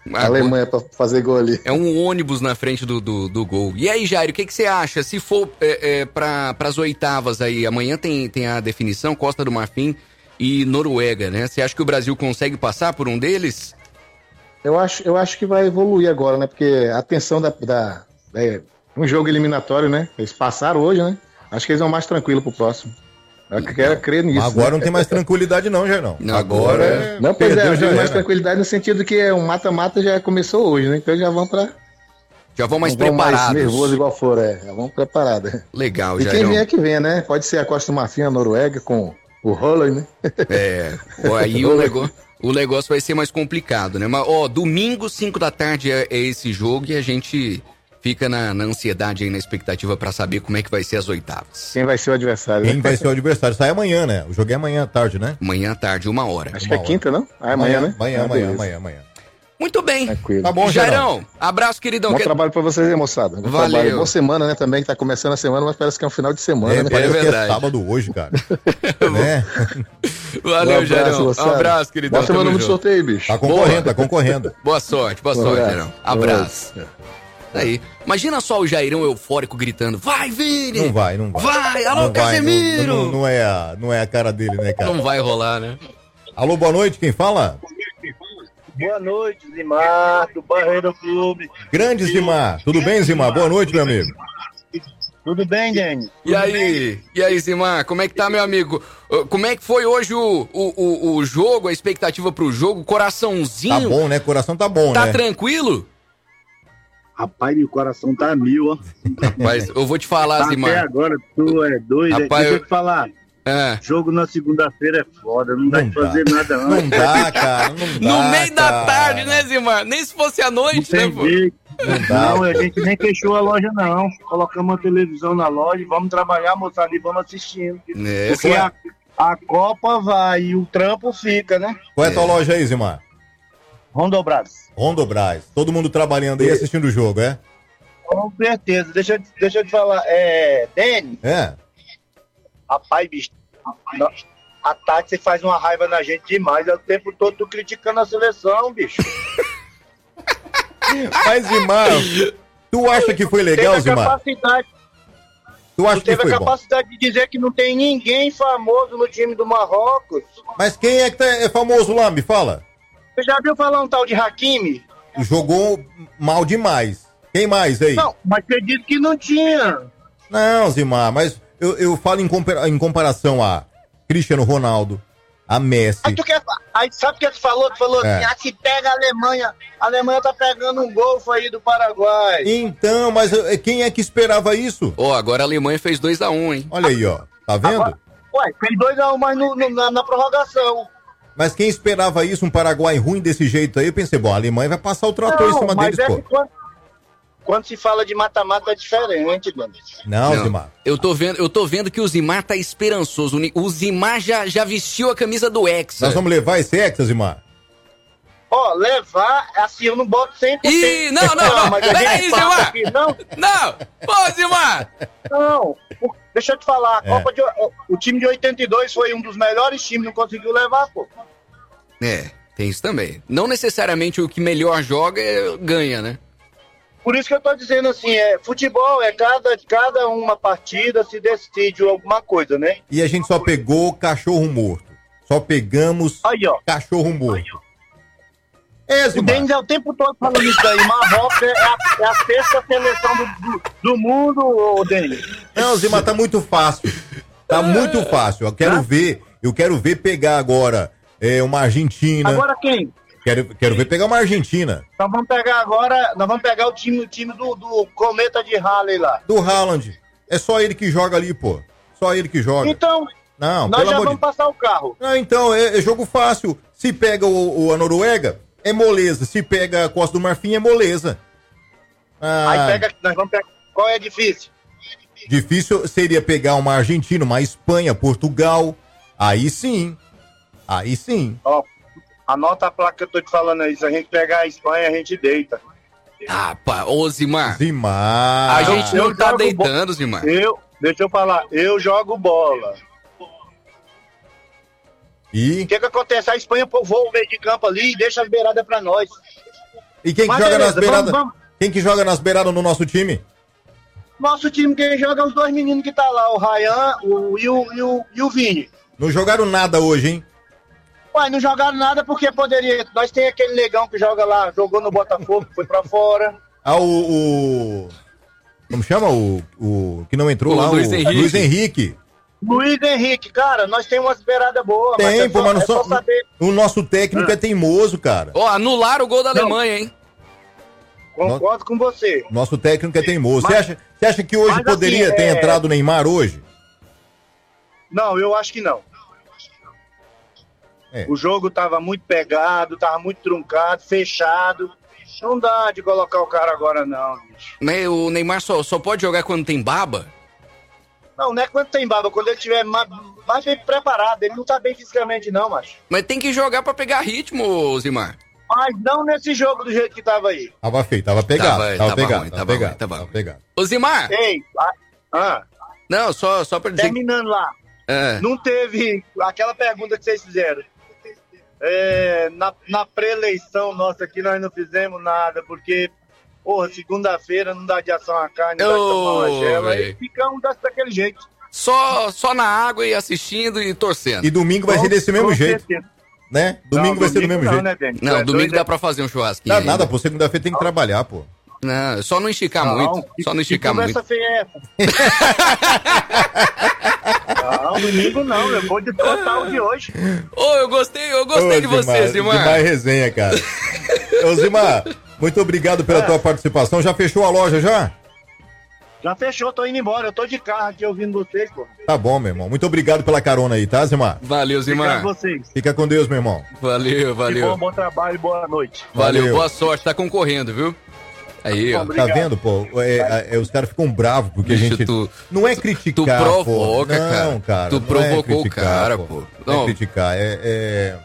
A Alemanha pra fazer gol ali. É um ônibus na frente do, do, do gol. E aí, Jair, o que, que você acha? Se for é, é, para as oitavas aí, amanhã tem, tem a definição, Costa do Marfim e Noruega, né? Você acha que o Brasil consegue passar por um deles? Eu acho, eu acho que vai evoluir agora, né? Porque a tensão da... da é, um jogo eliminatório, né? Eles passaram hoje, né? Acho que eles vão mais tranquilo pro próximo. Eu quero crer nisso. Agora né? não tem mais tranquilidade não, já não. Não, agora é... Não, pois é, eu digo mais tranquilidade no sentido que o mata-mata já começou hoje, né? Então já vão pra... Já vão mais não vão preparados. mais nervoso igual for, é. Já vão preparados. Legal, e já. E quem vier que venha, né? Pode ser a Costa do Marfim, a Noruega, com o Holland, né? É, aí o negócio, o negócio vai ser mais complicado, né? Mas, ó, domingo, cinco da tarde é, é esse jogo e a gente... Fica na, na ansiedade aí, na expectativa pra saber como é que vai ser as oitavas. Quem vai ser o adversário? Quem vai ser o adversário? Sai amanhã, né? O jogo é amanhã à tarde, né? Amanhã à tarde, uma hora. Acho uma que é hora. quinta, não? Ah, é amanhã, né? Amanhã, ah, amanhã, beleza. amanhã, amanhã. Muito bem. Tranquilo. Tá bom, Jairão. Abraço, queridão. Bom Que... trabalho pra vocês aí, moçada. Bom Valeu. Trabalho. Boa semana, né? Também que tá começando a semana, mas parece que é um final de semana, É, né? parece é que é verdade. sábado hoje, cara. né? Valeu, um Jairão. moçada. Um abraço, queridão. Bota meu Tamo número de junto. sorteio, bicho. Tá concorrendo, tá concorrendo. Boa sorte, boa Um sorte, abraço. Jairão. Abraço. Aí. Imagina só o Jairão eufórico gritando: vai, Vini! Não vai, não vai. Vai, alô, Não vai, Casemiro! Não, não, não é a, não é a cara dele, né, cara? Não vai rolar, né? Alô, boa noite, quem fala? Boa noite, Zimar, do Barreiro Clube. Grande Zimar. Tudo bem, Zimar? Boa noite, meu amigo. Tudo bem, Denis? E aí, e aí, Zimar, como é que tá, meu amigo? Uh, Como é que foi hoje o, o, o, o jogo, a expectativa pro jogo? Coraçãozinho? Tá bom, né? Coração tá bom, Tá né? tranquilo? Rapaz, meu coração tá mil, ó. Rapaz, eu vou te falar, Tá Zimar. até agora, tu é doido. Rapaz, Deixa eu- eu te falar. É. Jogo na segunda-feira é foda, não dá Não de fazer dá. nada não. Não dá, cara. Não dá, No meio da cara. tarde, né, Zimar? Nem se fosse à Não noite, né, tem pô? jeito. Não dá, Não, pô. a gente nem fechou a loja, não. Colocamos a televisão na loja, vamos trabalhar, moçada, e vamos assistindo. É, Porque ué. a, a Copa vai e o trampo fica, né? Qual é a tua loja aí, Zimar? Rondobras. Rondobras. Todo mundo trabalhando aí, assistindo o jogo, é? Com certeza. Deixa, eu- deixa eu te falar. É, Denis, É. rapaz, bicho, na- a Tati você faz uma raiva na gente demais. É o tempo todo tu criticando a seleção, bicho. Mas, Zimar, tu acha que foi legal, Teve a Zimar? capacidade, Tu acha tu que teve foi a bom? capacidade de dizer que não tem ninguém famoso no time do Marrocos. Mas quem é que tá, é famoso lá? Me fala. Você já viu falar um tal de Hakimi? Jogou mal demais. Quem mais aí? Não, mas você disse que não tinha. Não, Zimar, mas eu, eu falo em, compara- em comparação a Cristiano Ronaldo, a Messi. Aí tu quer. Aí sabe o que tu falou? Tu falou É. assim: ah, se pega a Alemanha. A Alemanha tá pegando um golfo aí do Paraguai. Então, mas eh, quem é que esperava isso? Ó, agora a Alemanha fez dois a um, hein? Olha aí, ó. Tá vendo? Agora- Ué, fez dois a um, mas no, no- na, na prorrogação. Mas quem esperava isso, um Paraguai ruim desse jeito aí, eu pensei, bom, a Alemanha vai passar o trator em cima mas deles, é pô. que quando, quando se fala de mata-mata é diferente, Denis. Não, Zimar. Eu tô vendo, eu tô vendo que o Zimar tá esperançoso. O Ni- O Zimar já, já vestiu a camisa do Hexa. Nós vamos levar esse Hexa, Zimar? Ó, levar, assim, eu não boto cem por cento. Ih, não, não, não. mas a Peraí, gente fala Zimar. aqui, não, Não! Ô, Zimar! não. o- Deixa eu te falar, a É. Copa de, o time de oitenta e dois foi um dos melhores times, não conseguiu levar, pô. É, tem isso também. Não necessariamente o que melhor joga é- ganha, né? Por isso que eu tô dizendo assim, é, futebol é cada, cada uma partida se decide alguma coisa, né? E a gente só pegou cachorro morto. Só pegamos Aí, ó. cachorro morto. É, O Zimar. Denis é o tempo todo falando isso aí. Marrocos é a, é a sexta seleção do, do, do mundo, ô Denis. Não, Zimar, tá muito fácil. Tá muito fácil. Eu quero ver, eu quero ver pegar agora é, uma Argentina. Agora quem? Quero, quero ver pegar uma Argentina. Nós vamos pegar agora, nós vamos pegar o time, o time do, do Cometa de Halley lá. Do Haaland. É só ele que joga ali, pô. Só ele que joga. Então, Não, nós pelo já amor vamos de... passar o carro. Não, então, é, é jogo fácil. Se pega o, o- a Noruega, é moleza. Se pega a Costa do Marfim, é moleza. Ah, Aí pega, nós vamos pegar. Qual é difícil? Difícil seria pegar uma Argentina, uma Espanha, Portugal. Aí sim. Aí sim. Ó, anota a placa que eu tô te falando aí. Se a gente pegar a Espanha, a gente deita. Ah, pá, ô Zimar. Zimar. A gente não Eu tá jogo deitando, bo- Zimar. Eu, deixa eu falar, eu jogo bola. E O que que acontece? A Espanha povoa o meio de campo ali e deixa as beiradas pra nós. E quem que Mas joga beleza, nas beiradas? vamos, vamos. Quem que joga nas beiradas no nosso time? Nosso time, quem joga é os dois meninos que tá lá, o Ryan o, e, o, e, o, e o Vini. Não jogaram nada hoje, hein? Ué, não jogaram nada porque poderia. Nós tem aquele negão que joga lá, jogou no Botafogo, foi pra fora. Ah, o... o... Como chama o, o que não entrou O lá? Luiz o Henrique. Luiz Henrique. Luiz Henrique, cara, nós temos umas beiradas boas. Tem, mas é pô, só, mas não é só, só saber. o nosso técnico Ah. é teimoso, cara. Ó, anularam o gol da Não. Alemanha, hein? Concordo com você. Nosso técnico é teimoso. Você Mas- acha, você acha que hoje mas poderia assim, ter é- entrado o Neymar hoje? Não, eu acho que não. É. O jogo tava muito pegado, tava muito truncado, fechado. Não dá de colocar o cara agora, não, bicho. Mas o Neymar só, só pode jogar quando tem baba? Não, não é quando tem baba, quando ele tiver ma- mais bem preparado. Ele não tá bem fisicamente, não, macho. Mas tem que jogar pra pegar ritmo, Zimar. Mas não nesse jogo do jeito que tava aí. Tava feio, tava pegado. Tava- Tava, tava pegado, ruim, tava, tava pegado. ruim, tava tava pegado. Ô, Zimar! Ei, ah, ah, Não, só, só pra dizer... terminando lá. É. Não teve aquela pergunta que vocês fizeram. É, na, na pré-eleição nossa aqui nós não fizemos nada, porque, porra, segunda-feira não dá de ação a carne, não dá de tomar uma Ô, gela, véi. aí ficamos da- daquele jeito. Só, só na água e assistindo e torcendo. E domingo vai ser desse mesmo Com jeito, certeza. né? Domingo Não, vai ser do domingo mesmo não, jeito. né, Denis? Não, É domingo doido, dá é? pra fazer um churrasquinho. Dá aí. nada, pô. Segunda-feira tem que trabalhar, pô. Não, só não esticar Não, muito. que- Só não que esticar muito. conversa feia é essa? Não, domingo não, eu vou descontar o de hoje. Ô, eu gostei, eu gostei Ô, de você, Zimar. Zimar é resenha, cara. Ô, Zimar, muito obrigado pela É. tua participação. Já fechou a loja, já? Já fechou, tô indo embora, eu tô de carro aqui ouvindo vocês, pô. Tá bom, meu irmão. Muito obrigado pela carona aí, tá, Zimar? Valeu, Zimar. Obrigado a vocês. Fica com Deus, meu irmão. Valeu, Que valeu. bom, bom trabalho e boa noite. Valeu, Valeu. boa sorte. Tá concorrendo, viu? Aí, ó. Tá vendo, pô? É, é, os caras ficam bravos porque Bicho, a gente. tu- não é criticar. tu provoca, pô. cara. Não, cara. Tu não provocou é o criticar, cara, pô. pô. Não, Não. é criticar. É, é...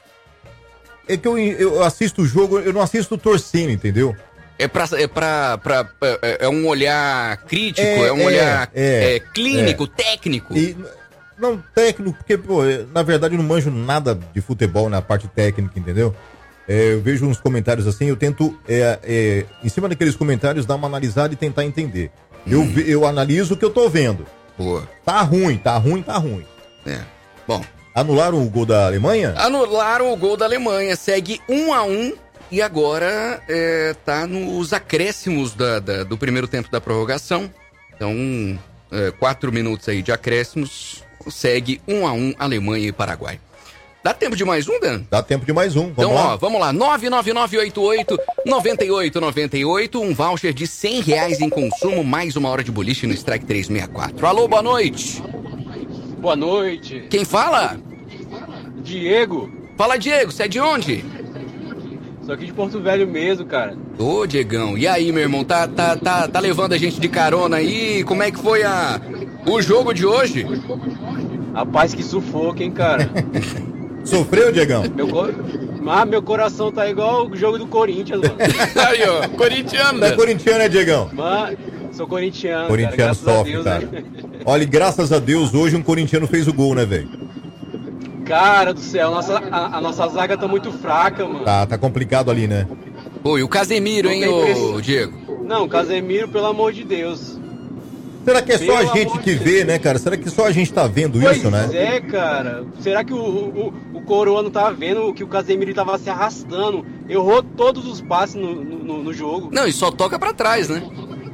é que eu, eu assisto o jogo, eu não assisto torcendo, entendeu? É pra, é pra, pra- é- é um olhar crítico, é, É, um é, olhar é, é, clínico, técnico. E, não, técnico, porque, pô, eu, na verdade eu não manjo nada de futebol na parte técnica, entendeu? É, eu vejo uns comentários assim, eu tento, é, é, em cima daqueles comentários, dar uma analisada e tentar entender. Eu, ve- eu analiso o que eu tô vendo. Boa. Tá ruim, tá ruim, tá ruim. É. Bom. Anularam o gol da Alemanha? Anularam o gol da Alemanha, segue um a um e agora é, tá nos acréscimos da, da- do primeiro tempo da prorrogação. Então, é, quatro minutos aí de acréscimos, segue um a um Alemanha e Paraguai. Dá tempo de mais um, Dan? Dá tempo de mais um, vamos então, lá. ó, vamos lá, nove nove nove oito oito nove oito nove oito, um voucher de cem reais em consumo, mais uma hora de boliche no Strike trezentos e sessenta e quatro. Alô, boa noite. Boa noite. Quem fala? Diego. Fala, Diego, você é de onde? Sou aqui de Porto Velho mesmo, cara. Ô, Diegão, e aí, meu irmão, tá, tá, tá, tá levando a gente de carona aí? Como é que foi a, o jogo de hoje? Rapaz, que sufoco, hein, cara? Sofreu, Diegão? Meu, co... ah, meu coração tá igual o jogo do Corinthians, mano. Aí, ó, corintiano. Tá corintiano, né, Diegão? Mano, sou corintiano, Corintiano cara, graças a sofre, Deus, cara. né? Olha, e graças a Deus, hoje um corintiano fez o gol, né, velho? Cara do céu, nossa, a, a nossa zaga tá muito fraca, mano. Tá, tá complicado ali, né? Oi, o Casemiro, hein, ô, Diego? Não, Casemiro, pelo amor de Deus. Será que é só Pelo a gente amor que de vê, né, cara? Será que só a gente tá vendo Pois isso, né? é, cara. Será que o, o, o Coroa não tava vendo que o Casemiro tava se arrastando? Errou todos os passes no, no, no jogo. Não, e só toca pra trás, né?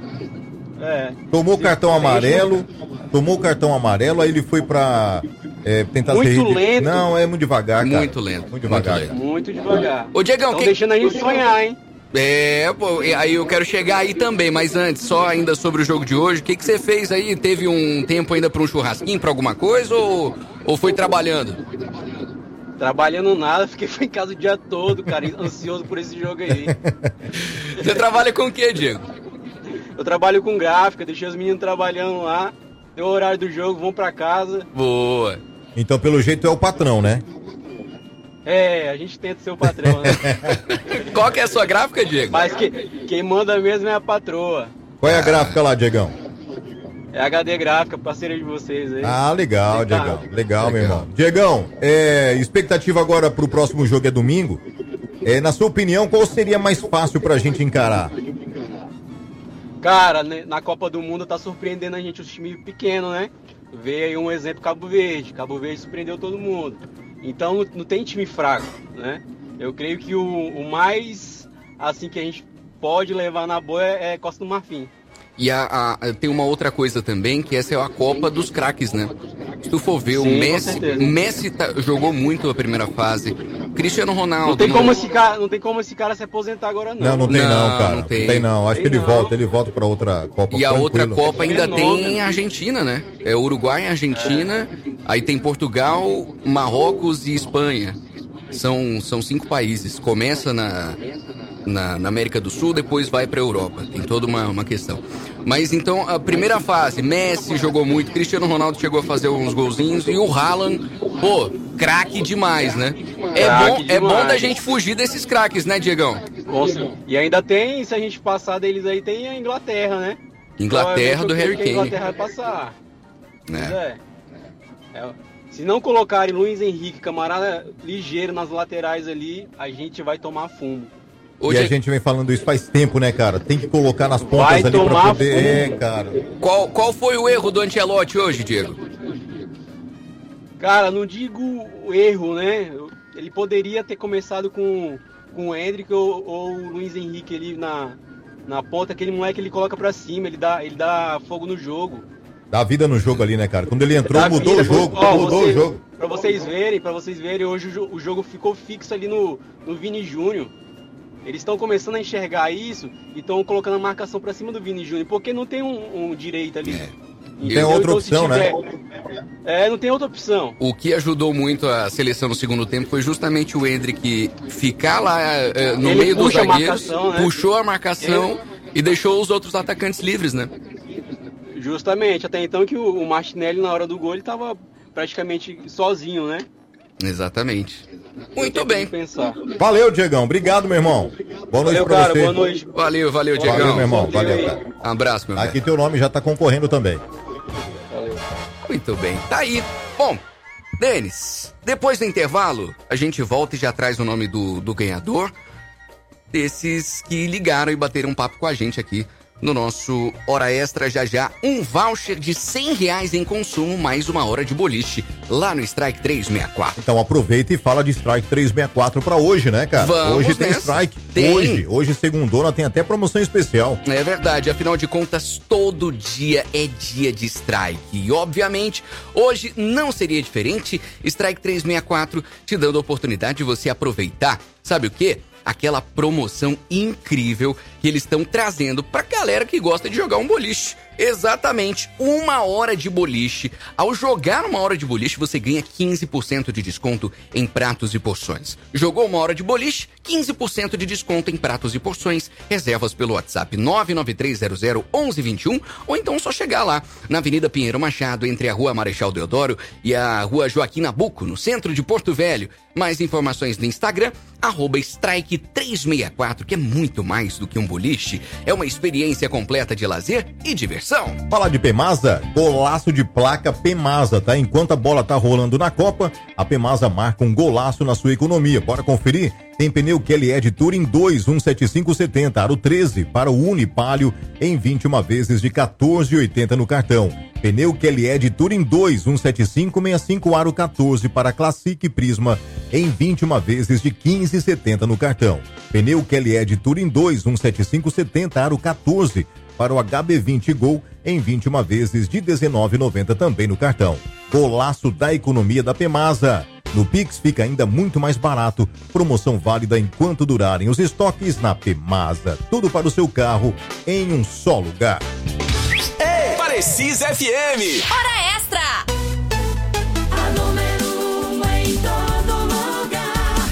É. Tomou o cartão amarelo, tomou o cartão amarelo, aí ele foi pra é, tentar Muito ser... lento. Não, é muito devagar, cara. Muito lento. Muito devagar. muito lento. Muito devagar. Ô, Diegão, Tão quem... deixando a gente sonhar, hein? É, pô, e aí eu quero chegar aí também, mas antes, só ainda sobre o jogo de hoje, o que, que você fez aí? Teve um tempo ainda pra um churrasquinho, pra alguma coisa, ou, ou foi trabalhando? Trabalhando nada, fiquei em casa o dia todo, cara, ansioso por esse jogo aí. Você trabalha com o quê, Diego? Eu trabalho com gráfica, deixei os meninos trabalhando lá, deu o horário do jogo, vão pra casa. Boa. Então, pelo jeito, é o patrão, né? É, a gente tenta ser o patrão, né? Qual que é a sua gráfica, Diego? Mas que, quem manda mesmo é a patroa. Qual é a gráfica lá, Diegão? É a H D Gráfica, parceira de vocês aí. Ah, legal, Legal. Diegão. Legal, meu irmão. Diegão, é, expectativa agora pro próximo jogo é domingo? É, na sua opinião, qual seria mais fácil pra gente encarar? Cara, né, na Copa do Mundo tá surpreendendo a gente os times pequenos, né? Vê aí um exemplo, Cabo Verde. Cabo Verde surpreendeu todo mundo. Então não, não tem time fraco, né? Eu creio que o, o mais, assim, que a gente pode levar na boa é, é Costa do Marfim. E a, a, tem uma outra coisa também, que essa é a Copa dos craques, né? Se tu for ver, Sim, o Messi, o Messi tá, jogou muito a primeira fase. Cristiano Ronaldo... Não tem, não... Como esse cara, não tem como esse cara se aposentar agora, não. Não, não tem não, não cara. Não tem. não tem não. Acho tem que ele não. volta, ele volta pra outra Copa. E a tranquilo. outra Copa ainda tem a Argentina, né? É Uruguai, Argentina, aí tem Portugal, Marrocos e Espanha. São, são cinco países. Começa na... Na, na América do Sul, depois vai pra Europa. Tem toda uma, uma questão. Mas então, a primeira fase, Messi jogou muito, Cristiano Ronaldo chegou a fazer uns golzinhos e o Haaland, pô, craque demais, né? É bom, demais. É bom da gente fugir desses craques, né, Diegão? Nossa, e ainda tem, se a gente passar deles aí, tem a Inglaterra, né? Inglaterra do Harry Kane. A Inglaterra vai passar. É. É. é. Se não colocarem Luiz Henrique, camarada ligeiro nas laterais ali, a gente vai tomar fumo. Hoje e a é... gente vem falando isso faz tempo, né, cara? Tem que colocar nas pontas Vai ali pra poder... Fumo. É, cara. Qual, qual foi o erro do Ancelotti hoje, Diego? Cara, não digo o erro, né? Ele poderia ter começado com, com o Hendrick ou, ou o Luiz Henrique ali na, na ponta. Aquele moleque ele coloca pra cima, ele dá, ele dá fogo no jogo. Dá vida no jogo ali, né, cara? Quando ele entrou, mudou vida, o jogo. Ó, mudou você, o jogo. Pra vocês verem, pra vocês verem, hoje o, o jogo ficou fixo ali no, no Vini Júnior. Eles estão começando a enxergar isso e estão colocando a marcação pra cima do Vini Júnior, porque não tem um, um direito ali. É. Não tem outra então, opção, tiver... né? É, não tem outra opção. O que ajudou muito a seleção no segundo tempo foi justamente o Hendrick ficar lá é, no Ele meio dos zagueiros, né? puxou a marcação Ele... e deixou os outros atacantes livres, né? Justamente, até então que o Martinelli na hora do gol ele tava praticamente sozinho, né? Exatamente. Muito bem. Pensar. Valeu, Diegão. Obrigado, meu irmão. Boa noite valeu, pra cara, você. Boa noite. Valeu, valeu, Diegão. Valeu, meu irmão. Valeu, cara. Um abraço, meu Aqui velho. teu nome já tá concorrendo também. Valeu. Muito bem. Tá aí. Bom, Denis, depois do intervalo, a gente volta e já traz o nome do, do ganhador desses que ligaram e bateram um papo com a gente aqui no nosso Hora Extra. Já já, um voucher de cem reais em consumo, mais uma hora de boliche, lá no Strike trezentos e sessenta e quatro. Então aproveita e fala de Strike trezentos e sessenta e quatro pra hoje, né, cara? Vamos hoje tem nessa. Strike. Tem. Hoje, hoje segundona, tem até promoção especial. É verdade, afinal de contas, todo dia é dia de Strike. E, obviamente, hoje não seria diferente. Strike trezentos e sessenta e quatro te dando a oportunidade de você aproveitar. Sabe o quê? Aquela promoção incrível que eles estão trazendo pra galera que gosta de jogar um boliche. Exatamente, uma hora de boliche. Ao jogar uma hora de boliche, você ganha quinze por cento de desconto em pratos e porções. Jogou uma hora de boliche, quinze por cento de desconto em pratos e porções. Reservas pelo WhatsApp nove nove três zero zero um um dois um ou então só chegar lá, na Avenida Pinheiro Machado, entre a Rua Marechal Deodoro e a Rua Joaquim Nabuco, no centro de Porto Velho. Mais informações no Instagram, arroba Strike trezentos e sessenta e quatro, que é muito mais do que um boliche. É uma experiência completa de lazer e diversão. Falar de Pemasa, golaço de placa Pemasa, tá? Enquanto a bola tá rolando na Copa, a Pemasa marca um golaço na sua economia. Bora conferir? Tem pneu Q L E Touring dois, um sete cinco sete zero, aro treze para o Unipalio em vinte e uma vezes de quatorze reais e oitenta centavos no cartão. Pneu Q L E Touring dois, um sete cinco seis cinco, aro quatorze para Classic Prisma em vinte e uma vezes de quinze reais e setenta centavos no cartão. Pneu Q L E Touring dois, um sete cinco sete zero, aro quatorze para o H B vinte Gol em vinte e uma vezes de dezenove reais e noventa centavos também no cartão. Golaço da economia da Pemasa. No Pix fica ainda muito mais barato. Promoção válida enquanto durarem os estoques na Pemasa. Tudo para o seu carro em um só lugar. Ei, Parecis F M. Hora Extra. A número um em todo lugar.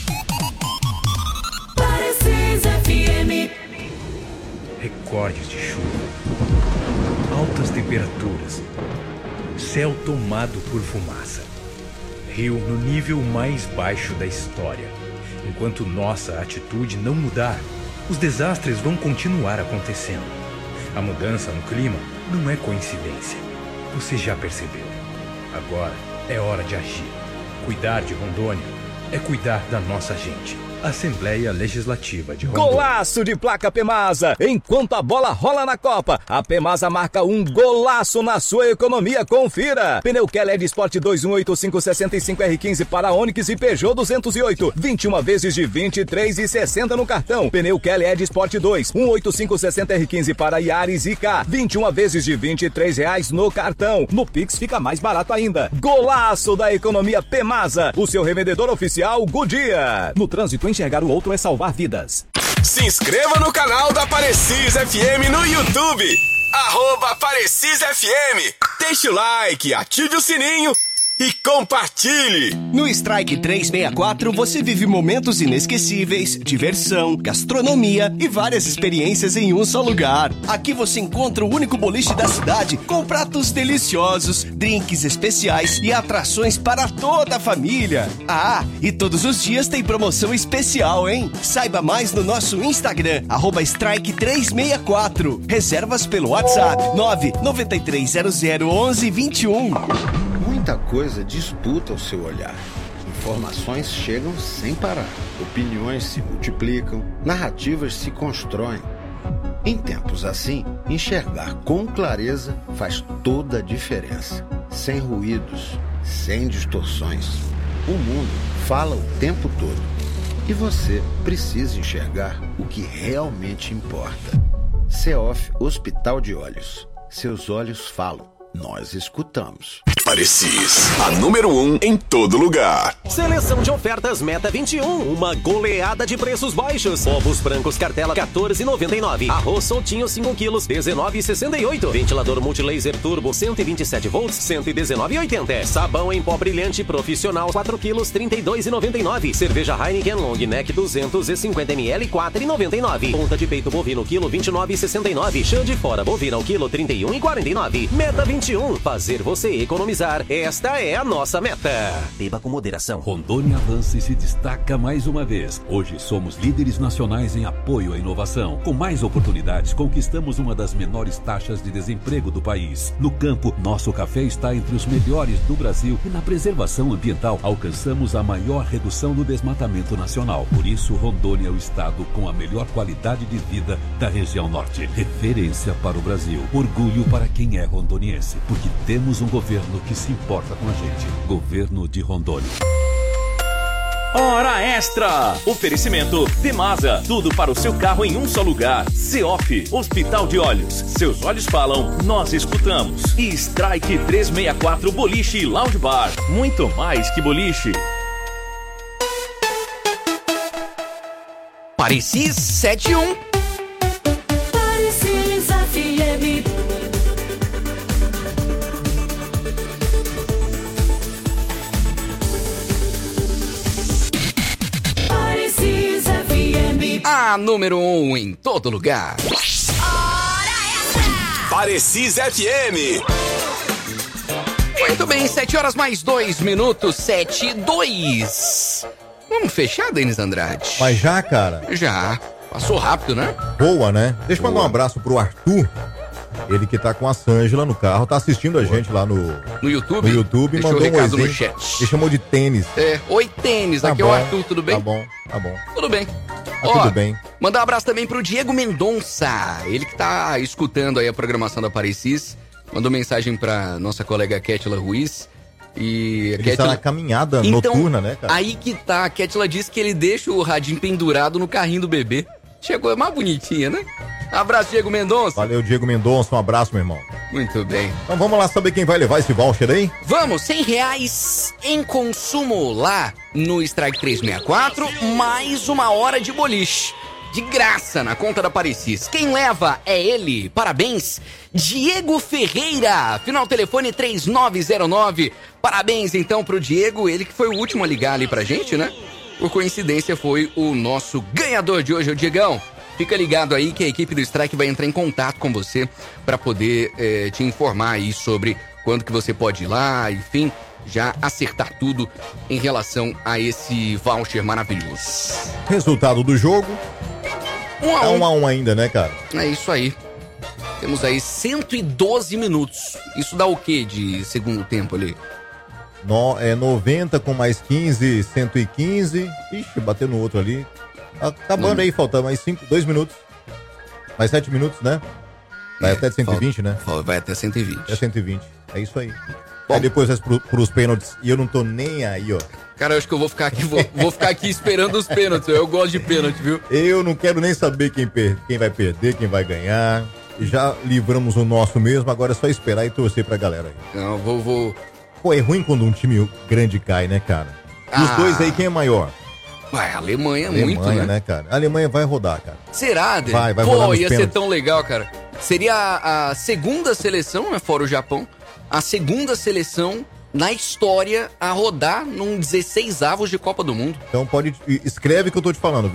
Parecis F M. Recordes de chuva, altas temperaturas, céu tomado por fumaça, rio no nível mais baixo da história. Enquanto nossa atitude não mudar, os desastres vão continuar acontecendo. A mudança no clima não é coincidência. Você já percebeu. Agora é hora de agir. Cuidar de Rondônia é cuidar da nossa gente. Assembleia Legislativa de Rondônia. Golaço de placa Pemasa. Enquanto a bola rola na Copa, a Pemasa marca um golaço na sua economia. Confira. Pneu Kelly Sport dois um oito cinco seis cinco R quinze para Onix e Peugeot duzentos e oito. vinte e uma vezes de vinte e três e sessenta no cartão. Pneu Kelly Sport dois um oito cinco seis zero R quinze para Yaris e K. vinte e uma vezes de vinte e três reais no cartão. No Pix fica mais barato ainda. Golaço da economia Pemasa. O seu revendedor oficial Goodyear. No trânsito, enxergar o outro é salvar vidas. Se inscreva no canal da Parecis F M no YouTube. Arroba Parecis F M. Deixe o like, ative o sininho e compartilhe! No Strike trezentos e sessenta e quatro você vive momentos inesquecíveis, diversão, gastronomia e várias experiências em um só lugar. Aqui você encontra o único boliche da cidade com pratos deliciosos, drinks especiais e atrações para toda a família. Ah, e todos os dias tem promoção especial, hein? Saiba mais no nosso Instagram, arroba Strike trezentos e sessenta e quatro. Reservas pelo WhatsApp nove nove três zero zero onze vinte e um. Muita coisa disputa o seu olhar. Informações chegam sem parar. Opiniões se multiplicam. Narrativas se constroem. Em tempos assim, enxergar com clareza faz toda a diferença. Sem ruídos, sem distorções. O mundo fala o tempo todo. E você precisa enxergar o que realmente importa. CEOF Hospital de Olhos. Seus olhos falam. Nós escutamos. Parecis, a número um em todo lugar. Seleção de ofertas Meta vinte e um. Uma goleada de preços baixos. Ovos brancos cartela quatorze reais e noventa e nove centavos. Arroz soltinho cinco quilos dezenove reais e sessenta e oito centavos. Ventilador Multilaser Turbo cento e vinte e sete volts cento e dezenove reais e oitenta centavos. Sabão em pó brilhante profissional quatro quilos trinta e dois reais e noventa e nove centavos. Cerveja Heineken Long Neck duzentos e cinquenta mililitros quatro reais e noventa e nove centavos. Ponta de peito bovino quilo vinte e nove reais e sessenta e nove centavos. Chã de fora bovina o quilo trinta e um reais e quarenta e nove centavos. Meta vinte e um. Fazer você economizar. Esta é a nossa meta. Beba com moderação. Rondônia avança e se destaca mais uma vez. Hoje somos líderes nacionais em apoio à inovação. Com mais oportunidades, conquistamos uma das menores taxas de desemprego do país. No campo, nosso café está entre os melhores do Brasil e na preservação ambiental alcançamos a maior redução do desmatamento nacional. Por isso, Rondônia é o estado com a melhor qualidade de vida da região norte. Referência para o Brasil. Orgulho para quem é rondoniense, porque temos um governo que se importa com a gente. Governo de Rondônia. Hora Extra! Oferecimento Pemasa, tudo para o seu carro em um só lugar. CEOF, Hospital de Olhos. Seus olhos falam, nós escutamos. E Strike trezentos e sessenta e quatro Boliche e Lounge Bar. Muito mais que boliche. Parecis setenta e um. Parecis F M. A número um em todo lugar. Parecis F M. Muito bem, sete horas mais dois minutos, sete e dois. Vamos fechar, Denis Andrade? Mas já, cara? Já. Passou rápido, né? Boa, né? Deixa eu mandar um abraço pro Arthur. Ele que tá com a Sângela no carro, tá assistindo a gente lá no... No YouTube? No YouTube, Deixou mandou um recado um no oizinho. chat. Ele chamou de tênis. É, oi tênis, Tá aqui bom, é o Arthur, tudo bem? Tá bom, tá bom. Tudo bem. Tá tudo bem. Mandar um abraço também pro Diego Mendonça, ele que tá escutando aí a programação da Parecis. Mandou mensagem pra nossa colega Kétila Ruiz. E a Ele Kétila... está na caminhada Então, noturna, né, cara? Aí que tá, a Kétila disse que ele deixa o radinho pendurado no carrinho do bebê. Chegou, é mais bonitinha, né? Abraço, Diego Mendonça. Valeu, Diego Mendonça, um abraço, meu irmão. Muito bem. Então vamos lá saber quem vai levar esse voucher aí? Vamos, cem reais em consumo lá no Strike trezentos e sessenta e quatro, mais uma hora de boliche. De graça na conta da Parecis. Quem leva é ele, parabéns, Diego Ferreira, final telefone três nove zero nove. Parabéns então pro Diego, ele que foi o último a ligar ali pra gente, né? Por coincidência foi o nosso ganhador de hoje, o Diegão. Fica ligado aí que a equipe do Strike vai entrar em contato com você para poder eh, te informar aí sobre quando que você pode ir lá, enfim, já acertar tudo em relação a esse voucher maravilhoso. Resultado do jogo? Um a um. É um a um ainda, né, cara? É isso aí. Temos aí cento e doze minutos. Isso dá o quê de segundo tempo ali? No, é noventa com mais quinze, cento e quinze. Ixi, bateu no outro ali. Tá acabando aí, falta mais cinco, dois minutos. Mais sete minutos, né? Vai é, até cento e vinte, falta, né? Vai até cento e vinte. É cento e vinte. É isso aí. Bom, aí depois vai pro, pros pênaltis. E eu não tô nem aí, ó. Cara, eu acho que eu vou ficar aqui, vou, vou ficar aqui esperando os pênaltis. Eu gosto de pênalti, viu? Eu não quero nem saber quem, per, quem vai perder, quem vai ganhar. Já livramos o nosso mesmo, agora é só esperar e torcer pra galera aí. Não, vou, vou... Pô, é ruim quando um time grande cai, né, cara? E ah. os dois aí, quem é maior? Ué, a Alemanha, Alemanha muito, né? né, cara? A Alemanha vai rodar, cara. Será, Dê? Vai, vai Pô, rodar nos ia pênaltis. ser tão legal, cara. Seria a, a segunda seleção, né, fora o Japão, a segunda seleção na história a rodar num dezesseis avos de Copa do Mundo. Então pode... Escreve o que eu tô te falando.